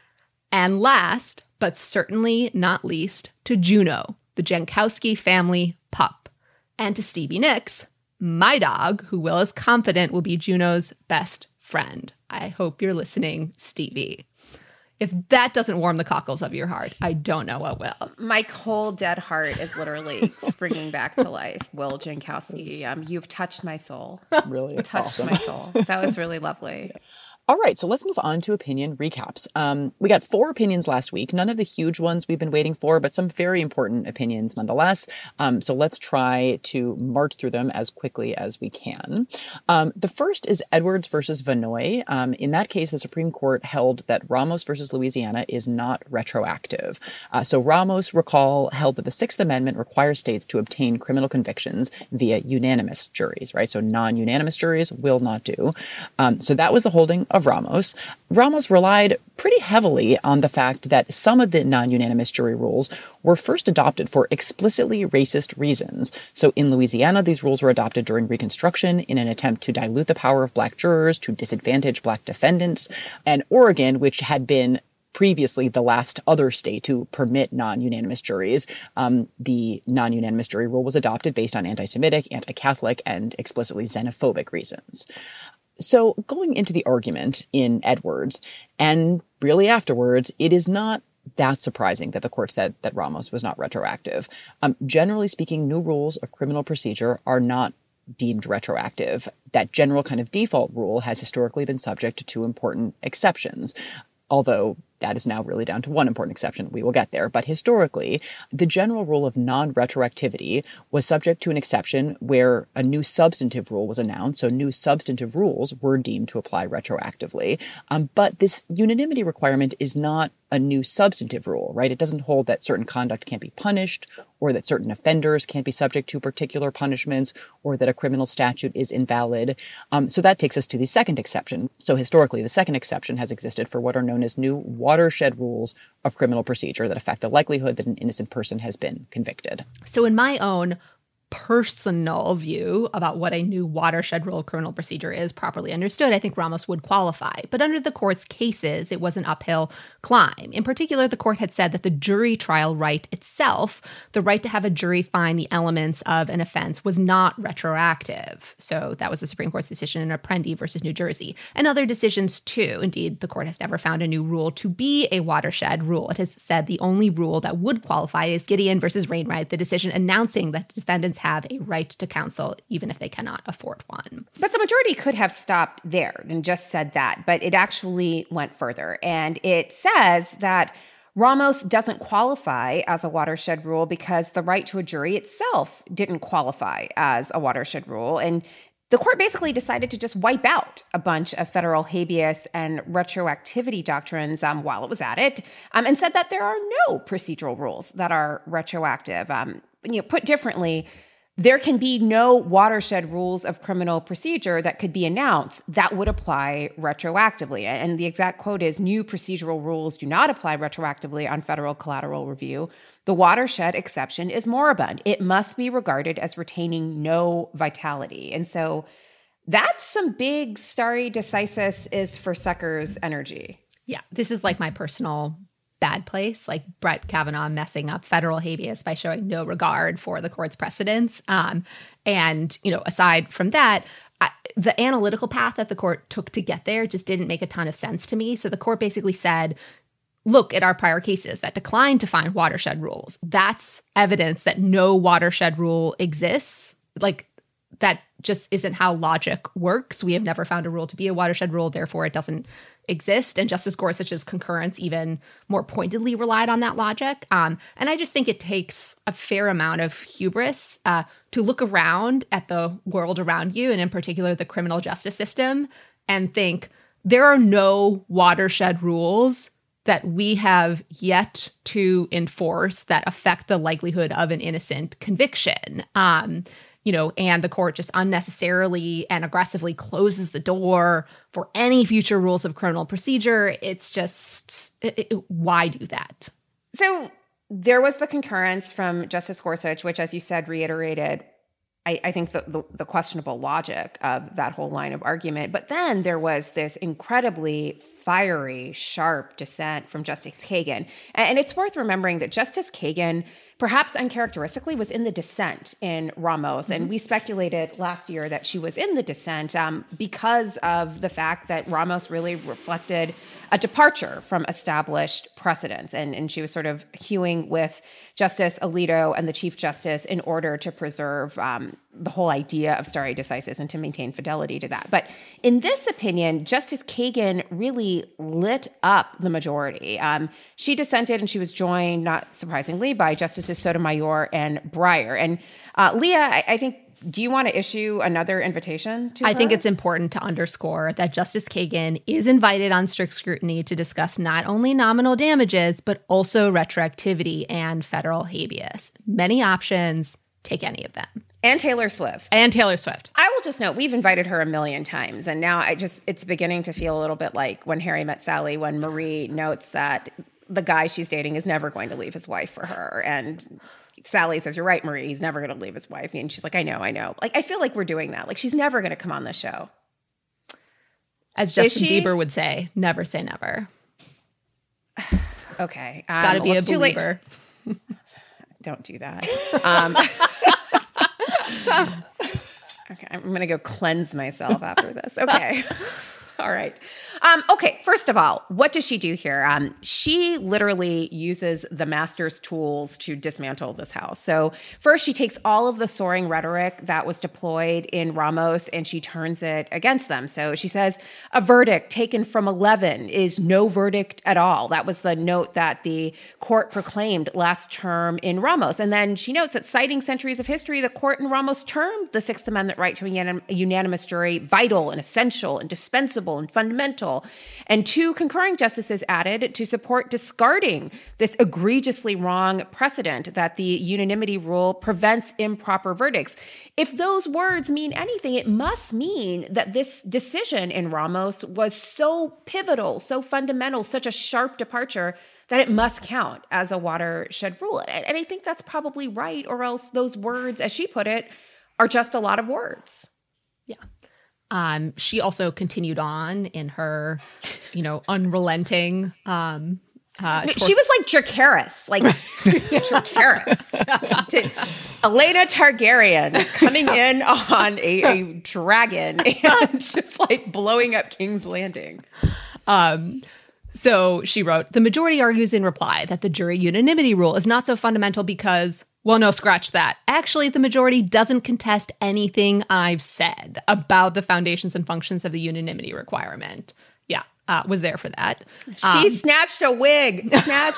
And last, but certainly not least, to Juno, the Jankowski family pup. And to Stevie Nicks, my dog, who Will is confident will be Juno's best friend. I hope you're listening, Stevie. If that doesn't warm the cockles of your heart, I don't know what will. My cold, dead heart is literally springing back to life. Will Jankowski, you've touched my soul. Really? Touched my soul. That was really lovely. All right, so let's move on to opinion recaps. We got 4 opinions last week, none of the huge ones we've been waiting for, but some very important opinions nonetheless. So let's try to march through them as quickly as we can. The first is Edwards versus Vanoy. In that case, the Supreme Court held that Ramos versus Louisiana is not retroactive. So Ramos, recall, held that the Sixth Amendment requires states to obtain criminal convictions via unanimous juries, right? So non-unanimous juries will not do. So that was the holding of Ramos. Ramos relied pretty heavily on the fact that some of the non-unanimous jury rules were first adopted for explicitly racist reasons. So in Louisiana, these rules were adopted during Reconstruction in an attempt to dilute the power of Black jurors, to disadvantage Black defendants. And Oregon, which had been previously the last other state to permit non-unanimous juries, the non-unanimous jury rule was adopted based on anti-Semitic, anti-Catholic, and explicitly xenophobic reasons. So going into the argument in Edwards, and really afterwards, it is not that surprising that the court said that Ramos was not retroactive. Generally speaking, new rules of criminal procedure are not deemed retroactive. That general kind of default rule has historically been subject to two important exceptions, although that is now really down to one important exception. We will get there. But historically, the general rule of non-retroactivity was subject to an exception where a new substantive rule was announced. So new substantive rules were deemed to apply retroactively. But this unanimity requirement is not a new substantive rule, right? It doesn't hold that certain conduct can't be punished, or that certain offenders can't be subject to particular punishments, or that a criminal statute is invalid. So that takes us to the second exception. So historically, the second exception has existed for what are known as new watershed rules of criminal procedure that affect the likelihood that an innocent person has been convicted. So in my own personal view about what a new watershed rule of criminal procedure is properly understood, I think Ramos would qualify. But under the court's cases, it was an uphill climb. In particular, the court had said that the jury trial right itself, the right to have a jury find the elements of an offense, was not retroactive. So that was the Supreme Court's decision in Apprendi versus New Jersey. And other decisions too. Indeed, the court has never found a new rule to be a watershed rule. It has said the only rule that would qualify is Gideon versus Wainwright, the decision announcing that defendants have a right to counsel even if they cannot afford one. But the majority could have stopped there and just said that, but it actually went further. And it says that Ramos doesn't qualify as a watershed rule because the right to a jury itself didn't qualify as a watershed rule. And the court basically decided to just wipe out a bunch of federal habeas and retroactivity doctrines while it was at it, and said that there are no procedural rules that are retroactive. Put differently, there can be no watershed rules of criminal procedure that could be announced that would apply retroactively. And the exact quote is, "New procedural rules do not apply retroactively on federal collateral review. The watershed exception is moribund. It must be regarded as retaining no vitality." And so that's some big stare decisis is for suckers energy. Yeah, this is like my personal bad place, like Brett Kavanaugh messing up federal habeas by showing no regard for the court's precedents. And, aside from that, the analytical path that the court took to get there just didn't make a ton of sense to me. So the court basically said, look at our prior cases that declined to find watershed rules. That's evidence that no watershed rule exists. Like, that just isn't how logic works. We have never found a rule to be a watershed rule, therefore it doesn't exist. And Justice Gorsuch's concurrence even more pointedly relied on that logic. And I just think it takes a fair amount of hubris to look around at the world around you, and in particular the criminal justice system, and think there are no watershed rules that we have yet to enforce that affect the likelihood of an innocent conviction. And the court just unnecessarily and aggressively closes the door for any future rules of criminal procedure. It's just, why do that? So there was the concurrence from Justice Gorsuch, which, as you said, reiterated, I think, the questionable logic of that whole line of argument. But then there was this incredibly fiery, sharp dissent from Justice Kagan. And it's worth remembering that Justice Kagan, perhaps uncharacteristically, was in the dissent in Ramos. Mm-hmm. And we speculated last year that she was in the dissent because of the fact that Ramos really reflected a departure from established precedents. And she was sort of hewing with Justice Alito and the Chief Justice in order to preserve the whole idea of stare decisis and to maintain fidelity to that. But in this opinion, Justice Kagan really lit up the majority. She dissented, and she was joined, not surprisingly, by Justices Sotomayor and Breyer. And Leah, I think, do you want to issue another invitation to her? I think it's important to underscore that Justice Kagan is invited on strict scrutiny to discuss not only nominal damages, but also retroactivity and federal habeas. Many options, take any of them. And Taylor Swift. And Taylor Swift. I will just note, we've invited her a million times, and now it's beginning to feel a little bit like When Harry Met Sally, when Marie notes that the guy she's dating is never going to leave his wife for her. And Sally says, "You're right, Marie, he's never going to leave his wife." And she's like, I know. Like, I feel like we're doing that. Like, she's never going to come on the show. As Justin Bieber would say, never say never. Okay. Gotta be a believer. Don't do that. Okay, I'm going to go cleanse myself after this. Okay. All right. Okay, first of all, what does she do here? She literally uses the master's tools to dismantle this house. So first, she takes all of the soaring rhetoric that was deployed in Ramos and she turns it against them. So she says, a verdict taken from 11 is no verdict at all. That was the note that the court proclaimed last term in Ramos. And then she notes that citing centuries of history, the court in Ramos termed the Sixth Amendment right to a unanimous jury vital and essential and dispensable and fundamental. And 2 concurring justices added to support discarding this egregiously wrong precedent that the unanimity rule prevents improper verdicts. If those words mean anything, it must mean that this decision in Ramos was so pivotal, so fundamental, such a sharp departure that it must count as a watershed rule. And I think that's probably right, or else those words, as she put it, are just a lot of words. Yeah. She also continued on in her, unrelenting. She was like Dracarys, Elena Targaryen coming in on a dragon and just like blowing up King's Landing. So she wrote, the majority argues in reply that the jury unanimity rule is not so fundamental because, well, no, scratch that. Actually, the majority doesn't contest anything I've said about the foundations and functions of the unanimity requirement. Yeah, was there for that. She snatched a wig.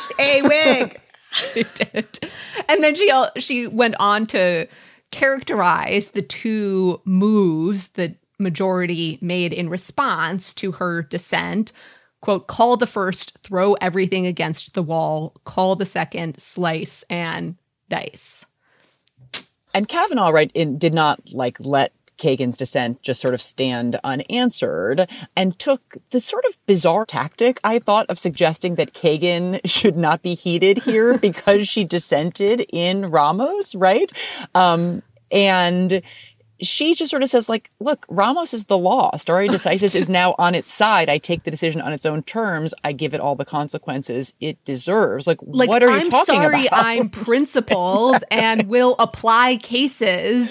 She did. And then she went on to characterize the 2 moves the majority made in response to her dissent. Quote, call the first, throw everything against the wall. Call the second, slice and dice. And Kavanaugh, did not let Kagan's dissent just sort of stand unanswered and took the sort of bizarre tactic, I thought, of suggesting that Kagan should not be heated here because she dissented in Ramos, right? And she just sort of says, look, Ramos is the law. Stare decisis is now on its side. I take the decision on its own terms. I give it all the consequences it deserves. What are you talking about? I'm sorry, I'm principled and will apply cases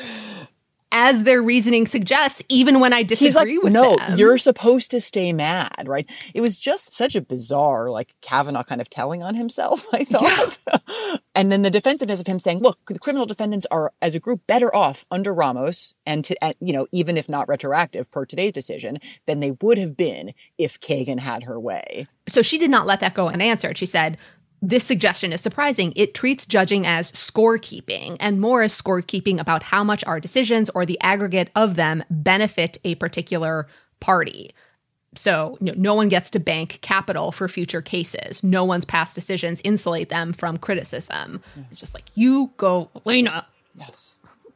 as their reasoning suggests, even when I disagree with them. No, you're supposed to stay mad, right? It was just such a bizarre, Kavanaugh kind of telling on himself, I thought. Yeah. And then the defensiveness of him saying, look, the criminal defendants are, as a group, better off under Ramos, and even if not retroactive per today's decision, than they would have been if Kagan had her way. So she did not let that go unanswered. She said, this suggestion is surprising. It treats judging as scorekeeping, and more as scorekeeping about how much our decisions or the aggregate of them benefit a particular party. So no one gets to bank capital for future cases. No one's past decisions insulate them from criticism. It's just you go, Elena. Yes.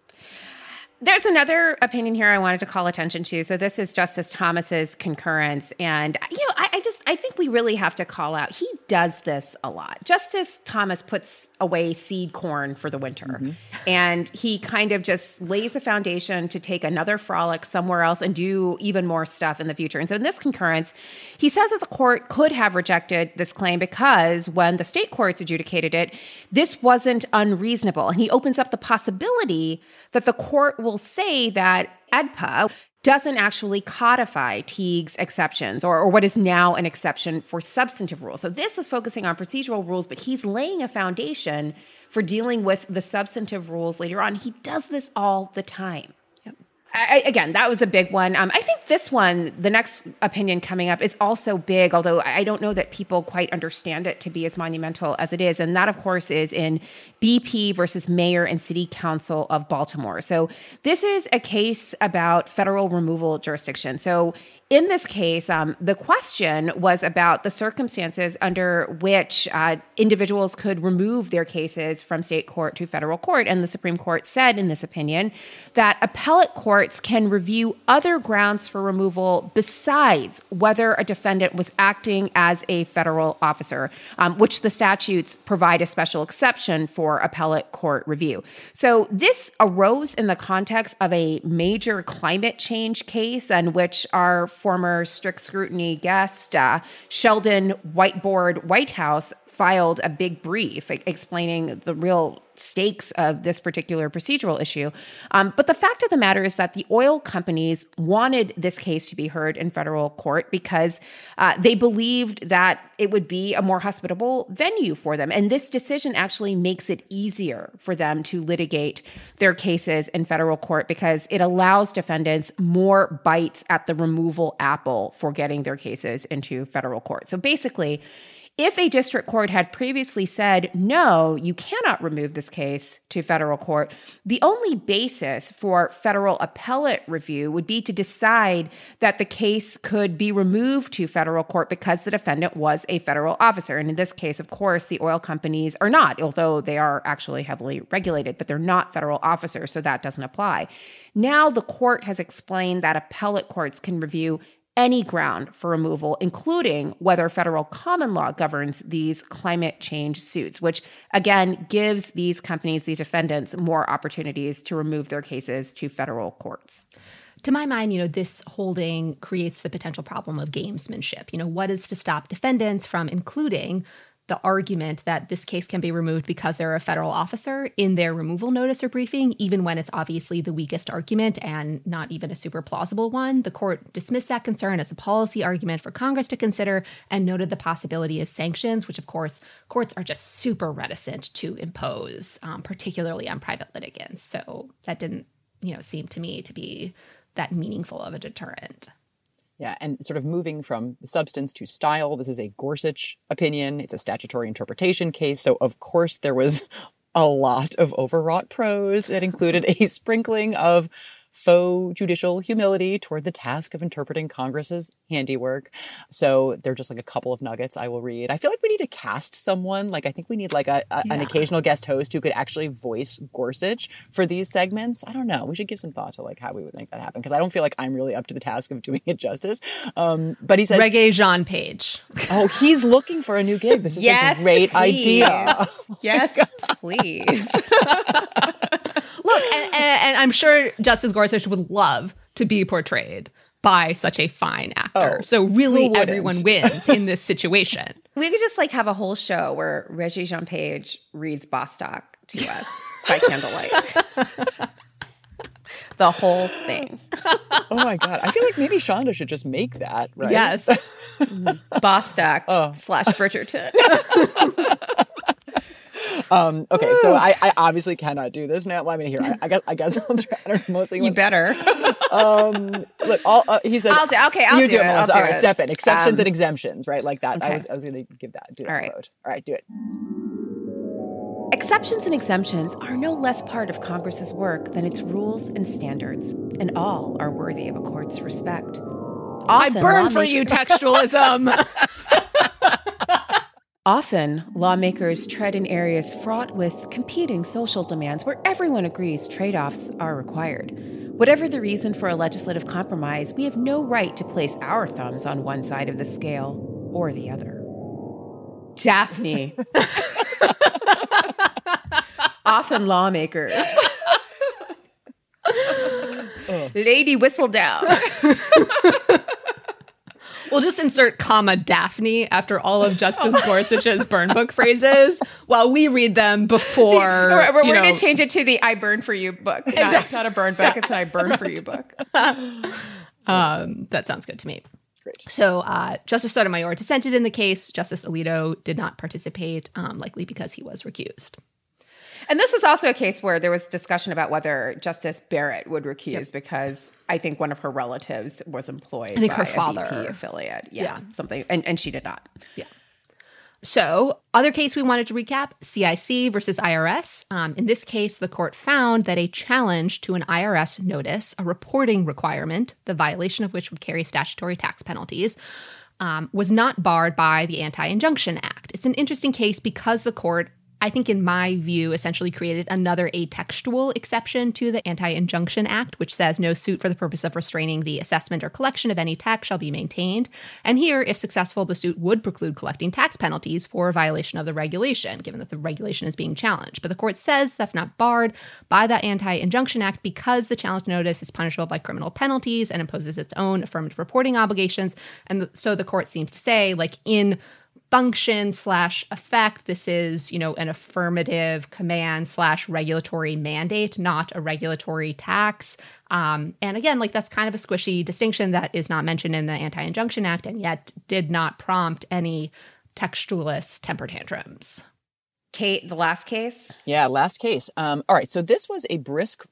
There's another opinion here I wanted to call attention to. So this is Justice Thomas's concurrence. And, I think we really have to call out, he does this a lot. Justice Thomas puts away seed corn for the winter. Mm-hmm. And he kind of just lays a foundation to take another frolic somewhere else and do even more stuff in the future. And so in this concurrence, he says that the court could have rejected this claim because when the state courts adjudicated it, this wasn't unreasonable. And he opens up the possibility that the court will say that AEDPA doesn't actually codify Teague's exceptions or what is now an exception for substantive rules. So this is focusing on procedural rules, but he's laying a foundation for dealing with the substantive rules later on. He does this all the time. Again, that was a big one. I think this one, the next opinion coming up, is also big, although I don't know that people quite understand it to be as monumental as it is. And that, of course, is in BP versus Mayor and City Council of Baltimore. So this is a case about federal removal jurisdiction. So in this case, the question was about the circumstances under which individuals could remove their cases from state court to federal court. And the Supreme Court said in this opinion that appellate courts can review other grounds for removal besides whether a defendant was acting as a federal officer, which the statutes provide a special exception for appellate court review. So this arose in the context of a major climate change case in which our former strict scrutiny guest, Sheldon Whiteboard Whitehouse, filed a big brief explaining the real stakes of this particular procedural issue. But the fact of the matter is that the oil companies wanted this case to be heard in federal court because they believed that it would be a more hospitable venue for them. And this decision actually makes it easier for them to litigate their cases in federal court because it allows defendants more bites at the removal apple for getting their cases into federal court. So basically, if a district court had previously said, no, you cannot remove this case to federal court, the only basis for federal appellate review would be to decide that the case could be removed to federal court because the defendant was a federal officer. And in this case, of course, the oil companies are not, although they are actually heavily regulated, but they're not federal officers, so that doesn't apply. Now the court has explained that appellate courts can review any ground for removal, including whether federal common law governs these climate change suits, which again gives these companies, these defendants, more opportunities to remove their cases to federal courts. To my mind, this holding creates the potential problem of gamesmanship. What is to stop defendants from including the argument that this case can be removed because they're a federal officer in their removal notice or briefing, even when it's obviously the weakest argument and not even a super plausible one. The court dismissed that concern as a policy argument for Congress to consider and noted the possibility of sanctions, which, of course, courts are just super reticent to impose, particularly on private litigants. So that didn't, seem to me to be that meaningful of a deterrent. Yeah, and sort of moving from substance to style, this is a Gorsuch opinion. It's a statutory interpretation case. So, of course, there was a lot of overwrought prose. It included a sprinkling of faux judicial humility toward the task of interpreting Congress's handiwork. So there are just like a couple of nuggets I will read. I feel like we need to cast someone. I think we need an occasional guest host who could actually voice Gorsuch for these segments. I don't know. We should give some thought to how we would make that happen because I don't feel like I'm really up to the task of doing it justice. But he says, Regé-Jean Page. Oh, he's looking for a new gig. This is a great idea. Yes, please. Look, and I'm sure Justice Gorsuch would love to be portrayed by such a fine actor. So really everyone wins in this situation. We could just have a whole show where Regé-Jean Page reads Bostock to us by candlelight. The whole thing. Oh my God. I feel like maybe Shonda should just make that, right? Yes. Bostock / Bridgerton. Okay, so I obviously cannot do this now. Well, I mean, here, I guess I'll try. I don't know, mostly. You better. Look, he said, I'll do it. All right, step in. Exceptions and exemptions, right? Like that. Okay. I was going to give that. Do that quote. All right, do it. Exceptions and exemptions are no less part of Congress's work than its rules and standards, and all are worthy of a court's respect. I burn for you, textualism. Often, lawmakers tread in areas fraught with competing social demands where everyone agrees trade-offs are required. Whatever the reason for a legislative compromise, we have no right to place our thumbs on one side of the scale or the other. Daphne. Often lawmakers. Lady Whistledown. We'll just insert comma Daphne after all of Justice Gorsuch's burn book phrases while we read them before. We're going to change it to the I Burn For You book. It's not a burn book. It's an I Burn For You book. That sounds good to me. Great. So Justice Sotomayor dissented in the case. Justice Alito did not participate, likely because he was recused. And this was also a case where there was discussion about whether Justice Barrett would recuse because I think one of her relatives was employed by her father. a BP affiliate. Yeah, something. And she did not. Yeah. So, other case we wanted to recap, CIC versus IRS. In this case, the court found that a challenge to an IRS notice, a reporting requirement, the violation of which would carry statutory tax penalties, was not barred by the Anti-Injunction Act. It's an interesting case because the court, I think in my view, essentially created another atextual exception to the Anti-Injunction Act, which says no suit for the purpose of restraining the assessment or collection of any tax shall be maintained. And here, if successful, the suit would preclude collecting tax penalties for a violation of the regulation, given that the regulation is being challenged. But the court says that's not barred by the Anti-Injunction Act because the challenge notice is punishable by criminal penalties and imposes its own affirmative reporting obligations. And so the court seems to say, like, in function/effect, this is, an affirmative command/regulatory mandate, not a regulatory tax. And again, that's kind of a squishy distinction that is not mentioned in the Anti-Injunction Act and yet did not prompt any textualist temper tantrums. Kate, the last case? Yeah, last case. All right, so this was a brisk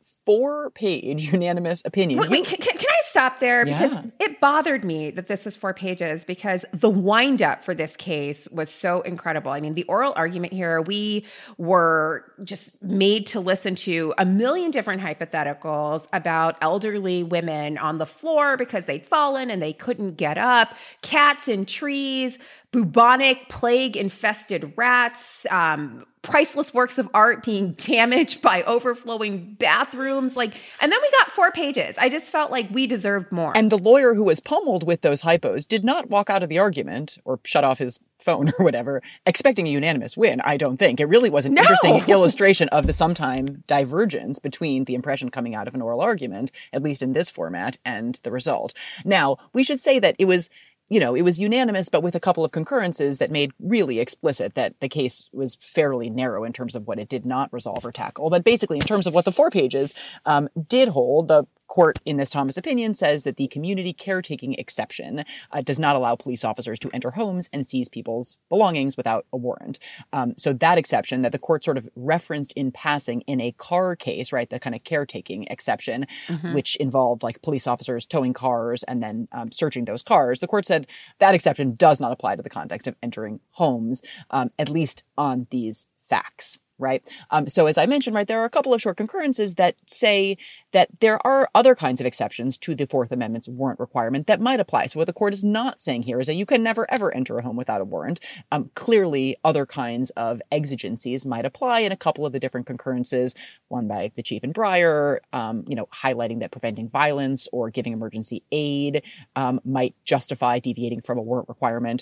4-page unanimous opinion. Wait, can I stop there? Because it bothered me that this was 4 pages because the wind-up for this case was so incredible. I mean, the oral argument here, we were just made to listen to a million different hypotheticals about elderly women on the floor because they'd fallen and they couldn't get up, cats in trees, bubonic plague-infested rats, priceless works of art being damaged by overflowing bathrooms. And then we got 4 pages. I just felt like we deserved more. And the lawyer who was pummeled with those hypos did not walk out of the argument or shut off his phone or whatever, expecting a unanimous win, I don't think. It really was an interesting illustration of the sometime divergence between the impression coming out of an oral argument, at least in this format, and the result. Now, we should say that it was unanimous, but with a couple of concurrences that made really explicit that the case was fairly narrow in terms of what it did not resolve or tackle. But basically, in terms of what the 4 pages did hold, the court in this Thomas opinion says that the community caretaking exception does not allow police officers to enter homes and seize people's belongings without a warrant. So that exception that the court sort of referenced in passing in a car case, right, the kind of caretaking exception, which involved police officers towing cars and then searching those cars, the court said that exception does not apply to the context of entering homes, at least on these facts. Right. So as I mentioned, right, there are a couple of short concurrences that say that there are other kinds of exceptions to the Fourth Amendment's warrant requirement that might apply. So what the court is not saying here is that you can never, ever enter a home without a warrant. Clearly, other kinds of exigencies might apply in a couple of the different concurrences, one by the Chief and Breyer, highlighting that preventing violence or giving emergency aid might justify deviating from a warrant requirement.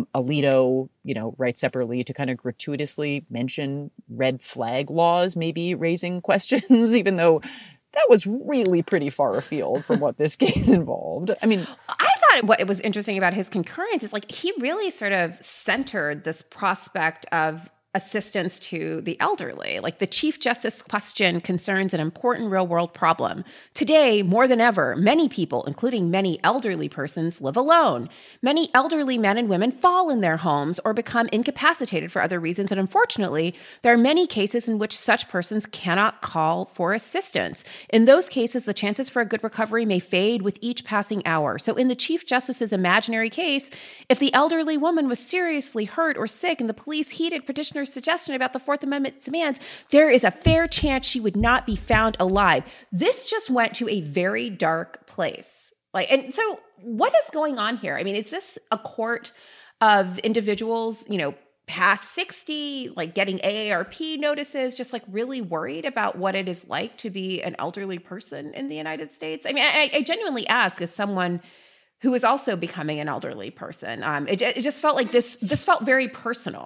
Alito, writes separately to kind of gratuitously mention red flag laws, maybe raising questions, even though that was really pretty far afield from what this case involved. I mean, I thought what was interesting about his concurrence is he really sort of centered this prospect of assistance to the elderly. The Chief Justice question concerns an important real-world problem. Today, more than ever, many people, including many elderly persons, live alone. Many elderly men and women fall in their homes or become incapacitated for other reasons, and unfortunately, there are many cases in which such persons cannot call for assistance. In those cases, the chances for a good recovery may fade with each passing hour. So in the Chief Justice's imaginary case, if the elderly woman was seriously hurt or sick and the police heeded petitioner's suggestion about the Fourth Amendment's demands, there is a fair chance she would not be found alive. This just went to a very dark place. And so what is going on here? I mean, is this a court of individuals, past 60, getting AARP notices, just really worried about what it is like to be an elderly person in the United States? I mean, I genuinely ask as someone who is also becoming an elderly person. It just felt like this felt very personal.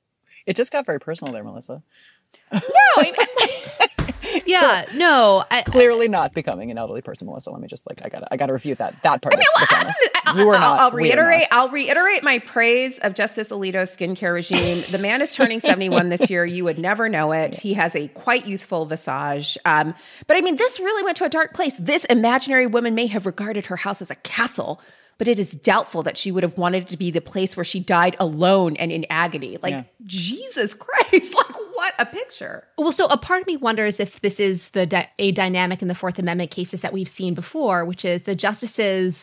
It just got very personal there, Melissa. No, clearly not becoming an elderly person, Melissa. Let me just I gotta refute that part. of the premise. You are not. I'll reiterate my praise of Justice Alito's skincare regime. The man is turning 71 this year. You would never know it. He has a quite youthful visage. But I mean, this really went to a dark place. This imaginary woman may have regarded her house as a castle, but it is doubtful that she would have wanted it to be the place where she died alone and in agony. Jesus Christ, what a picture. Well, so a part of me wonders if this is a dynamic in the Fourth Amendment cases that we've seen before, which is the justices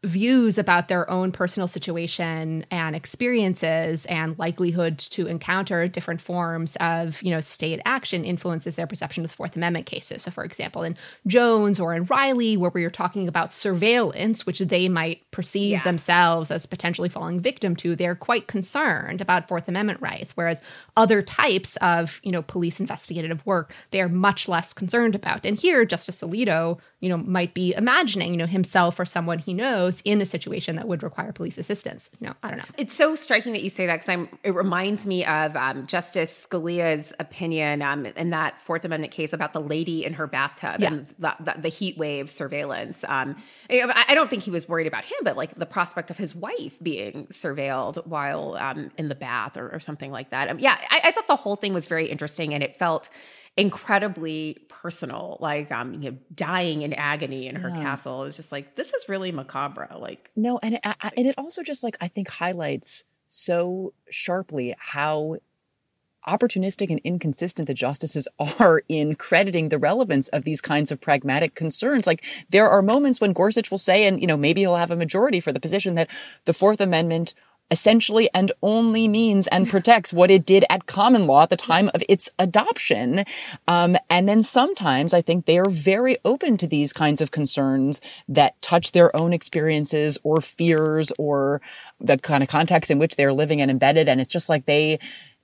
views about their own personal situation and experiences and likelihood to encounter different forms of, state action influences their perception of the Fourth Amendment cases. So, for example, in Jones or in Riley, where we are talking about surveillance, which they might perceive themselves as potentially falling victim to, they're quite concerned about Fourth Amendment rights, whereas other types of, police investigative work, they're much less concerned about. And here, Justice Alito, might be imagining, himself or someone he knows in a situation that would require police assistance. I don't know. It's so striking that you say that, because it reminds me of Justice Scalia's opinion in that Fourth Amendment case about the lady in her bathtub and the heat wave surveillance. I don't think he was worried about him, but like the prospect of his wife being surveilled while in the bath or something like that. I thought the whole thing was very interesting, and it felt incredibly personal, like dying in agony in her castle. It was just like, this is really macabre. Like, no, and it also just like, I think, highlights so sharply how opportunistic and inconsistent the justices are in crediting the relevance of these kinds of pragmatic concerns. Like, there are moments when Gorsuch will say, and maybe he'll have a majority for the position, that the Fourth Amendment essentially and only means and protects what it did at common law at the time of its adoption. And then sometimes I think they are very open to these kinds of concerns that touch their own experiences or fears or the kind of context in which they're living and embedded. And it's just like they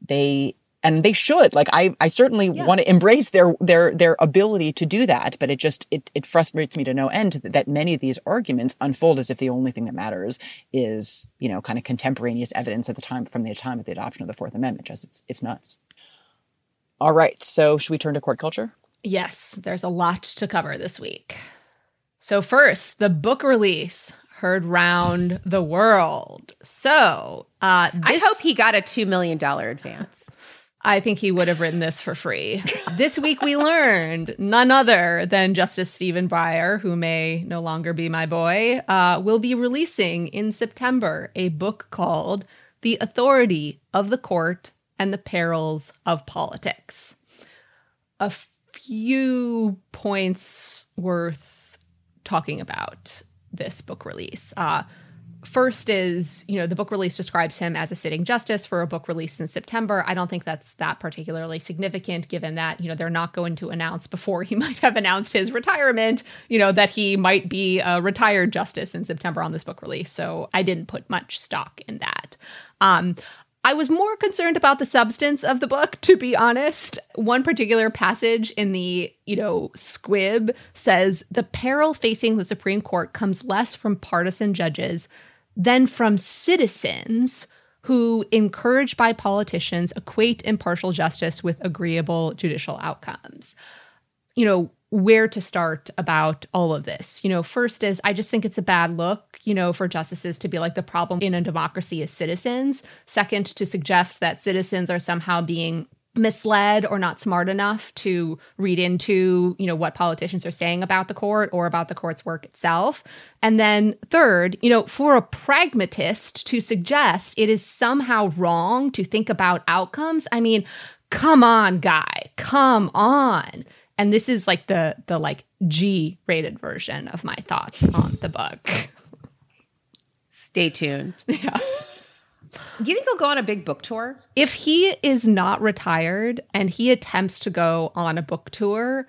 should. Like, I certainly want to embrace their ability to do that, but it frustrates me to no end that many of these arguments unfold as if the only thing that matters is, kind of contemporaneous evidence from the time of the adoption of the Fourth Amendment. Just it's nuts. All right, so should we turn to court culture? Yes, there's a lot to cover this week. So first, the book release heard round the world. So I hope he got a $2 million advance. I think he would have written this for free. This week we learned none other than Justice Stephen Breyer, who may no longer be my boy, will be releasing in September a book called The Authority of the Court and the Perils of Politics. A few points worth talking about this book release. First is, the book release describes him as a sitting justice for a book released in September. I don't think that's that particularly significant, given that, they're not going to announce before he might have announced his retirement, that he might be a retired justice in September on this book release. So I didn't put much stock in that. I was more concerned about the substance of the book, to be honest. One particular passage in the, squib says, the peril facing the Supreme Court comes less from partisan judges than from citizens who, encouraged by politicians, equate impartial justice with agreeable judicial outcomes. Where to start about all of this? First is, I just think it's a bad look, for justices to be like, the problem in a democracy is citizens. Second, to suggest that citizens are somehow being misled or not smart enough to read into, what politicians are saying about the court or about the court's work itself. And then third, for a pragmatist to suggest it is somehow wrong to think about outcomes. I mean, come on, guy, come on. And this is like the G-rated version of my thoughts on the book. Stay tuned. Yeah. Do you think he'll go on a big book tour? If he is not retired and he attempts to go on a book tour,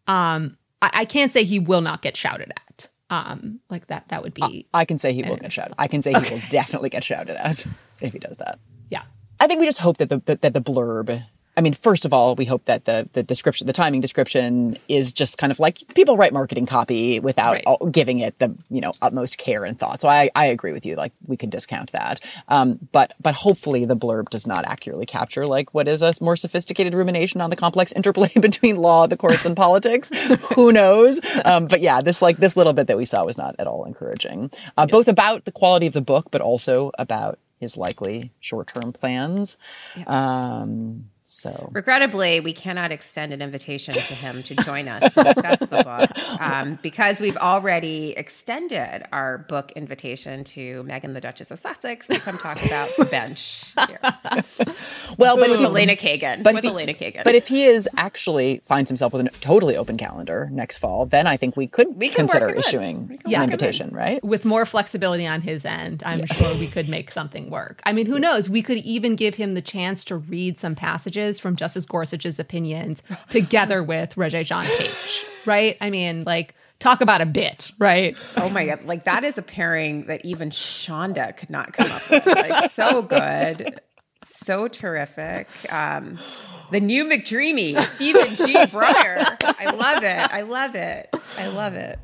I can't say he will not get shouted at. Like that would be... I can say he will get shouted. I can say he will definitely get shouted at if he does that. Yeah. I think we just hope that the blurb... I mean, first of all, we hope that the description, the timing description, is just kind of like people write marketing copy without giving it the utmost care and thought. So I agree with you. Like, we could discount that, but hopefully the blurb does not accurately capture like what is a more sophisticated rumination on the complex interplay between law, the courts, and politics. Who knows? But yeah, this little bit that we saw was not at all encouraging. Both about the quality of the book, but also about his likely short-term plans. Yeah. So regrettably, we cannot extend an invitation to him to join us to discuss the book because we've already extended our book invitation to Meghan, the Duchess of Sussex, to come talk about The Bench here. Well, but with if Elena Kagan. But if he finds himself with a totally open calendar next fall, then I think we could consider issuing an invitation, right? With more flexibility on his end, I'm sure we could make something work. I mean, who knows? We could even give him the chance to read some passages from Justice Gorsuch's opinions together with Regé-Jean Page, right? I mean, like, talk about a bit, right? Oh my God. Like, that is a pairing that even Shonda could not come up with. Like, so good. So terrific. The new McDreamy, Stephen G. Breyer. I love it.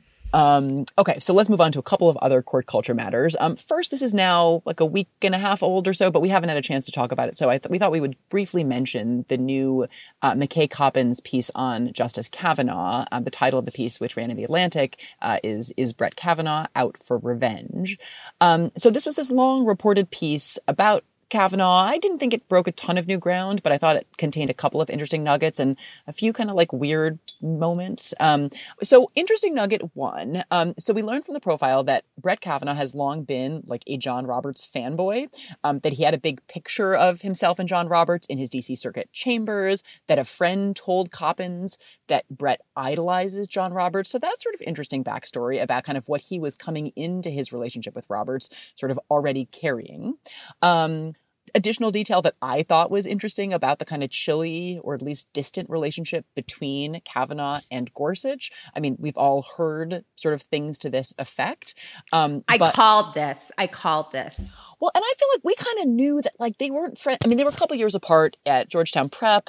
Okay, so let's move on to a couple of other court culture matters. First, this is now like a week and a half old or so, but we haven't had a chance to talk about it. So we thought we would briefly mention the new McKay Coppins piece on Justice Kavanaugh. The title of the piece, which ran in The Atlantic, is Brett Kavanaugh Out for Revenge? So this was this long reported piece about Kavanaugh. I didn't think it broke a ton of new ground, but I thought it contained a couple of interesting nuggets and a few kind of like weird moments. So interesting nugget one. So we learned from the profile that Brett Kavanaugh has long been like a John Roberts fanboy, that he had a big picture of himself and John Roberts in his DC Circuit chambers, that a friend told Coppins that Brett idolizes John Roberts. So that's sort of interesting backstory about kind of what he was coming into his relationship with Roberts sort of already carrying. Additional detail that I thought was interesting about the kind of chilly or at least distant relationship between Kavanaugh and Gorsuch. I mean, we've all heard sort of things to this effect. I called this. Well, and I feel like we kind of knew that like they weren't friends. I mean, they were a couple years apart at Georgetown Prep.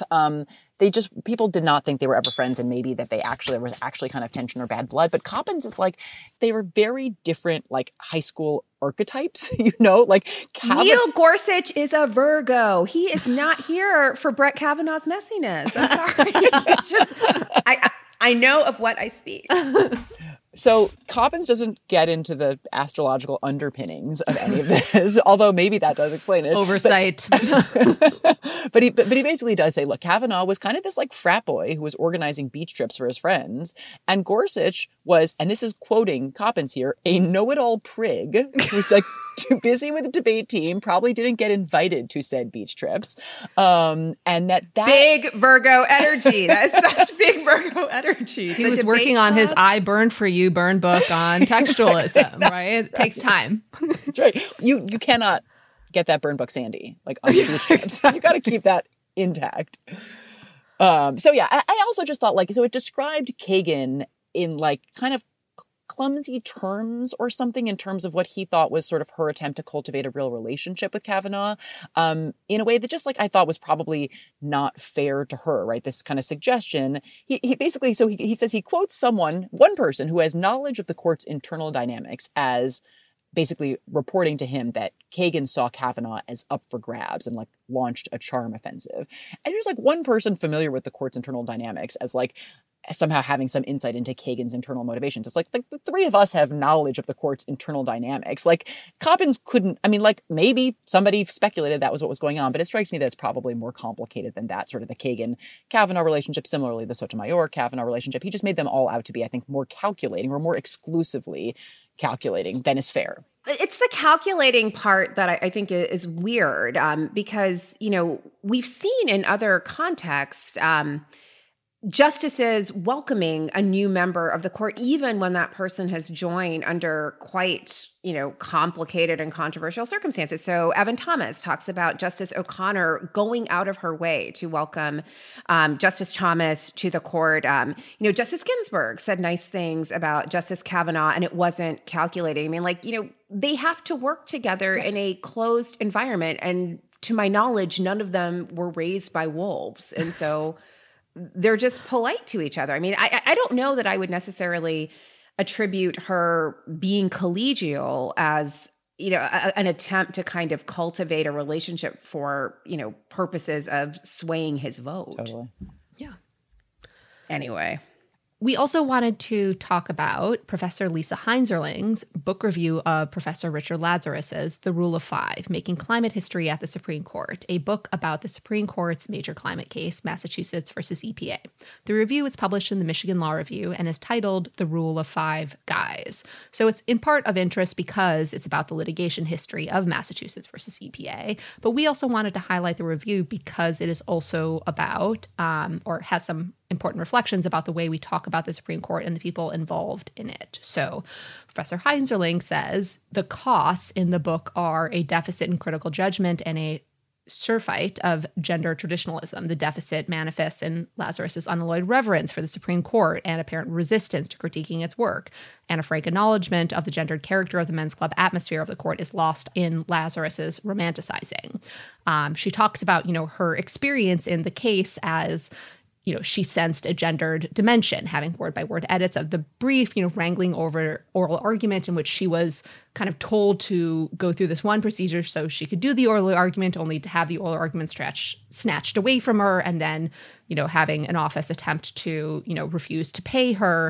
People did not think they were ever friends, and maybe that there was actually kind of tension or bad blood. But Coppins is like, they were very different, like high school archetypes, like Neil Gorsuch is a Virgo. He is not here for Brett Kavanaugh's messiness. I'm sorry. It's just, I know of what I speak. So Coppins doesn't get into the astrological underpinnings of any of this, although maybe that does explain it. Oversight. But he basically does say, look, Kavanaugh was kind of this like frat boy who was organizing beach trips for his friends. And Gorsuch was, and this is quoting Coppins here, a know-it-all prig who's like too busy with the debate team, probably didn't get invited to said beach trips. And that big Virgo energy. That is such big Virgo energy. He was working on his I Burn For You burn book on textualism, right? It takes time. That's right. You cannot get that burn book Sandy, like on the beach trips. Exactly. You got to keep that intact. So yeah, I also just thought like, so it described Kagan in like kind of clumsy terms or something in terms of what he thought was sort of her attempt to cultivate a real relationship with Kavanaugh, in a way that just like I thought was probably not fair to her, right? This kind of suggestion. He basically, so he says he quotes one person who has knowledge of the court's internal dynamics as basically reporting to him that Kagan saw Kavanaugh as up for grabs and like launched a charm offensive. And there's like one person familiar with the court's internal dynamics as like somehow having some insight into Kagan's internal motivations. It's like the three of us have knowledge of the court's internal dynamics. Like Coppins couldn't, I mean, like maybe somebody speculated that was what was going on, but it strikes me that it's probably more complicated than that, sort of the Kagan-Kavanaugh relationship, similarly the Sotomayor-Kavanaugh relationship. He just made them all out to be, I think, more calculating or more exclusively calculating than is fair. It's the calculating part that I think is weird because, we've seen in other contexts, justices welcoming a new member of the court, even when that person has joined under quite, complicated and controversial circumstances. So Evan Thomas talks about Justice O'Connor going out of her way to welcome Justice Thomas to the court. Justice Ginsburg said nice things about Justice Kavanaugh, and it wasn't calculating. I mean, they have to work together in a closed environment. And to my knowledge, none of them were raised by wolves. And so they're just polite to each other. I mean, I don't know that I would necessarily attribute her being collegial as, an attempt to kind of cultivate a relationship for, purposes of swaying his vote. Totally. Yeah. Anyway. We also wanted to talk about Professor Lisa Heinzerling's book review of Professor Richard Lazarus's The Rule of Five, Making Climate History at the Supreme Court, a book about the Supreme Court's major climate case, Massachusetts versus EPA. The review is published in the Michigan Law Review and is titled The Rule of Five Guys. So it's in part of interest because it's about the litigation history of Massachusetts versus EPA, but we also wanted to highlight the review because it is also about, or has some important reflections about the way we talk about the Supreme Court and the people involved in it. So Professor Heinzerling says the costs in the book are a deficit in critical judgment and a surfeit of gender traditionalism. The deficit manifests in Lazarus's unalloyed reverence for the Supreme Court and apparent resistance to critiquing its work. And a frank acknowledgement of the gendered character of the men's club atmosphere of the court is lost in Lazarus's romanticizing. She talks about, her experience in the case as she sensed a gendered dimension, having word-by-word edits of the brief, wrangling over oral argument in which she was kind of told to go through this one procedure so she could do the oral argument, only to have the oral argument snatched away from her, and then, having an office attempt to, refuse to pay her.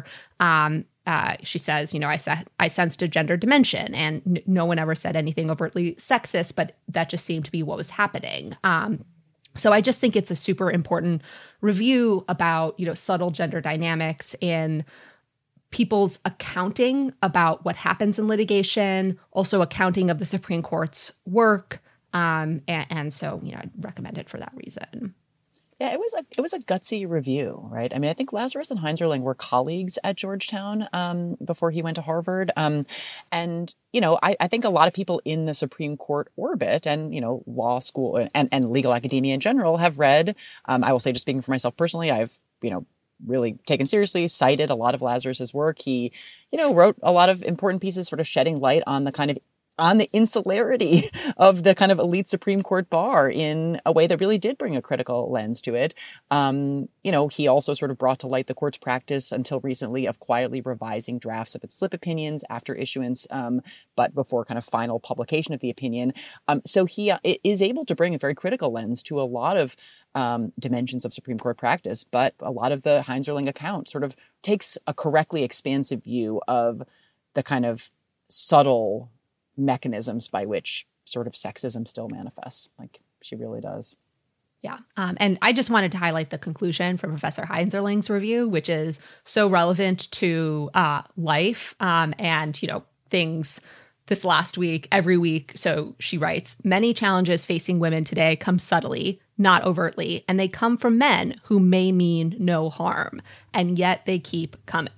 She says, I sensed a gender dimension, and no one ever said anything overtly sexist, but that just seemed to be what was happening. So I just think it's a super important review about, subtle gender dynamics in people's accounting about what happens in litigation, also accounting of the Supreme Court's work. And so, I'd recommend it for that reason. Yeah, it was a gutsy review, right? I mean, I think Lazarus and Heinzerling were colleagues at Georgetown before he went to Harvard. And, I think a lot of people in the Supreme Court orbit and, law school and legal academia in general have read, I will say, just speaking for myself personally, I've, really taken seriously, cited a lot of Lazarus's work. He, wrote a lot of important pieces sort of shedding light on the insularity of the kind of elite Supreme Court bar in a way that really did bring a critical lens to it. He also sort of brought to light the court's practice until recently of quietly revising drafts of its slip opinions after issuance, but before kind of final publication of the opinion. So he is able to bring a very critical lens to a lot of dimensions of Supreme Court practice, but a lot of the Heinzerling account sort of takes a correctly expansive view of the kind of subtle mechanisms by which sort of sexism still manifests. Like she really does. Yeah. And I just wanted to highlight the conclusion from Professor Heinzerling's review, which is so relevant to life and, things this last week, every week. So she writes, many challenges facing women today come subtly, not overtly, and they come from men who may mean no harm, and yet they keep coming.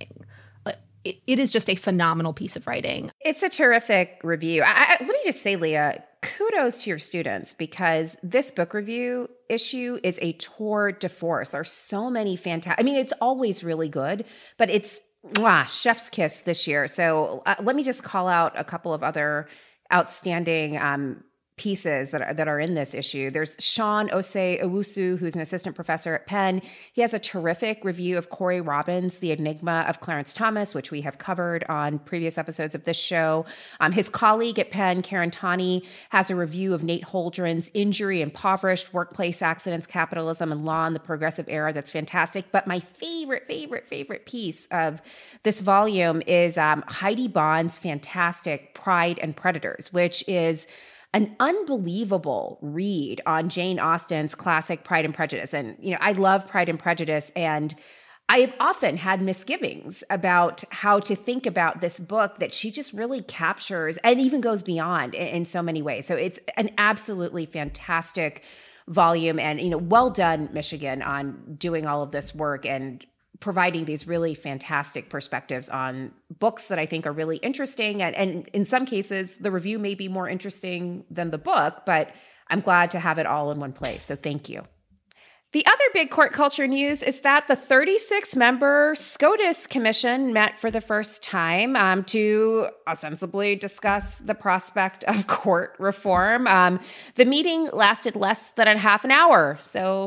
It is just a phenomenal piece of writing. It's a terrific review. Let me just say, Leah, kudos to your students, because this book review issue is a tour de force. There's so many fantastic, it's always really good, but it's chef's kiss this year. So let me just call out a couple of other outstanding pieces that are in this issue. There's Sean Osei-Owusu, who's an assistant professor at Penn. He has a terrific review of Corey Robbins' The Enigma of Clarence Thomas, which we have covered on previous episodes of this show. His colleague at Penn, Karen Taney, has a review of Nate Holdren's Injury, Impoverished Workplace Accidents, Capitalism, and Law in the Progressive Era. That's fantastic. But my favorite piece of this volume is Heidi Bond's fantastic Pride and Predators, which is an unbelievable read on Jane Austen's classic Pride and Prejudice. And, I love Pride and Prejudice, and I have often had misgivings about how to think about this book that she just really captures and even goes beyond in so many ways. So it's an absolutely fantastic volume, and, well done, Michigan, on doing all of this work and providing these really fantastic perspectives on books that I think are really interesting. And in some cases, the review may be more interesting than the book, but I'm glad to have it all in one place. So thank you. The other big court culture news is that the 36-member SCOTUS Commission met for the first time to ostensibly discuss the prospect of court reform. The meeting lasted less than a half an hour, so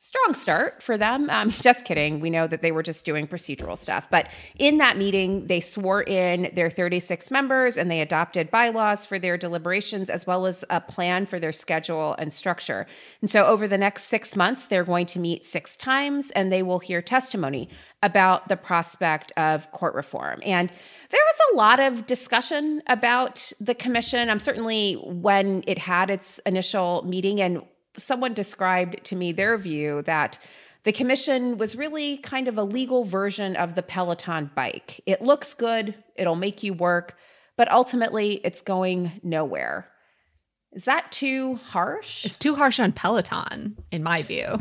strong start for them. Just kidding. We know that they were just doing procedural stuff. But in that meeting, they swore in their 36 members and they adopted bylaws for their deliberations as well as a plan for their schedule and structure. And so over the next 6 months, they're going to meet 6 times and they will hear testimony about the prospect of court reform. And there was a lot of discussion about the commission. Certainly when it had its initial meeting, and someone described to me their view that the commission was really kind of a legal version of the Peloton bike. It looks good, it'll make you work, but ultimately it's going nowhere. Is that too harsh? It's too harsh on Peloton, in my view.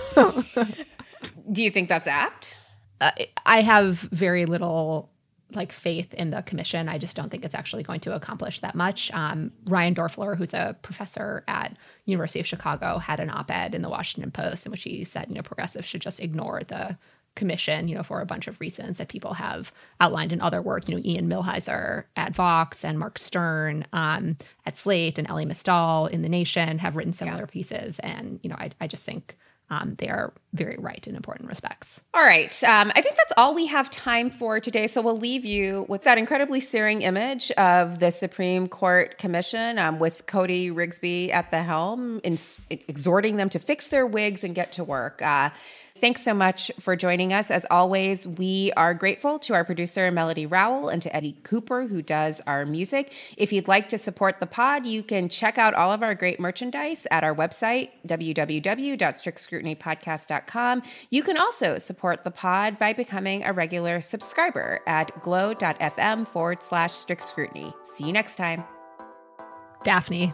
Do you think that's apt? I have very little faith in the commission. I just don't think it's actually going to accomplish that much. Ryan Dorfler, who's a professor at University of Chicago, had an op-ed in the Washington Post in which he said, progressives should just ignore the commission, for a bunch of reasons that people have outlined in other work. Ian Millhiser at Vox and Mark Stern at Slate and Elie Mystal in The Nation have written similar pieces. And, I just think they are very right in important respects. All right. I think that's all we have time for today. So we'll leave you with that incredibly searing image of the Supreme Court Commission with Cody Rigsby at the helm, exhorting them to fix their wigs and get to work. Thanks so much for joining us. As always, we are grateful to our producer, Melody Rowell, and to Eddie Cooper, who does our music. If you'd like to support the pod, you can check out all of our great merchandise at our website, www.strictscrutinypodcast.com. You can also support the pod by becoming a regular subscriber at glow.fm/strict scrutiny. See you next time. Daphne.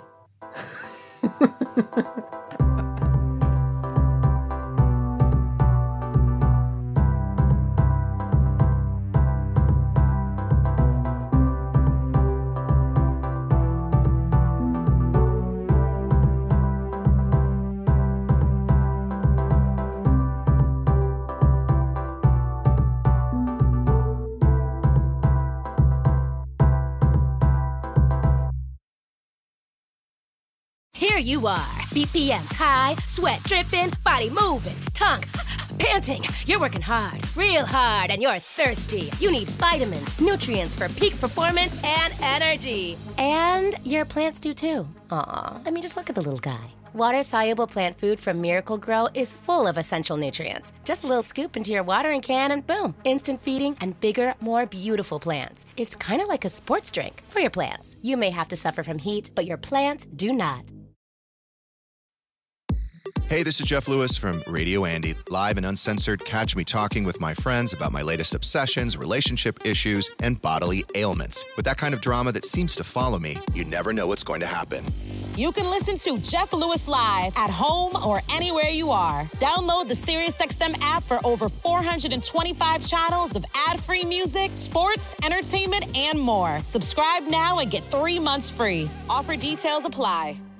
Here you are, BPMs high, sweat dripping, body moving, tongue panting. You're working hard, real hard, and you're thirsty. You need vitamins, nutrients for peak performance and energy. And your plants do too. Aw, just look at the little guy. Water-soluble plant food from Miracle-Gro is full of essential nutrients. Just a little scoop into your watering can and boom, instant feeding and bigger, more beautiful plants. It's kind of like a sports drink for your plants. You may have to suffer from heat, but your plants do not. Hey, this is Jeff Lewis from Radio Andy. Live and uncensored, catch me talking with my friends about my latest obsessions, relationship issues, and bodily ailments. With that kind of drama that seems to follow me, you never know what's going to happen. You can listen to Jeff Lewis live at home or anywhere you are. Download the SiriusXM app for over 425 channels of ad-free music, sports, entertainment, and more. Subscribe now and get 3 months free. Offer details apply.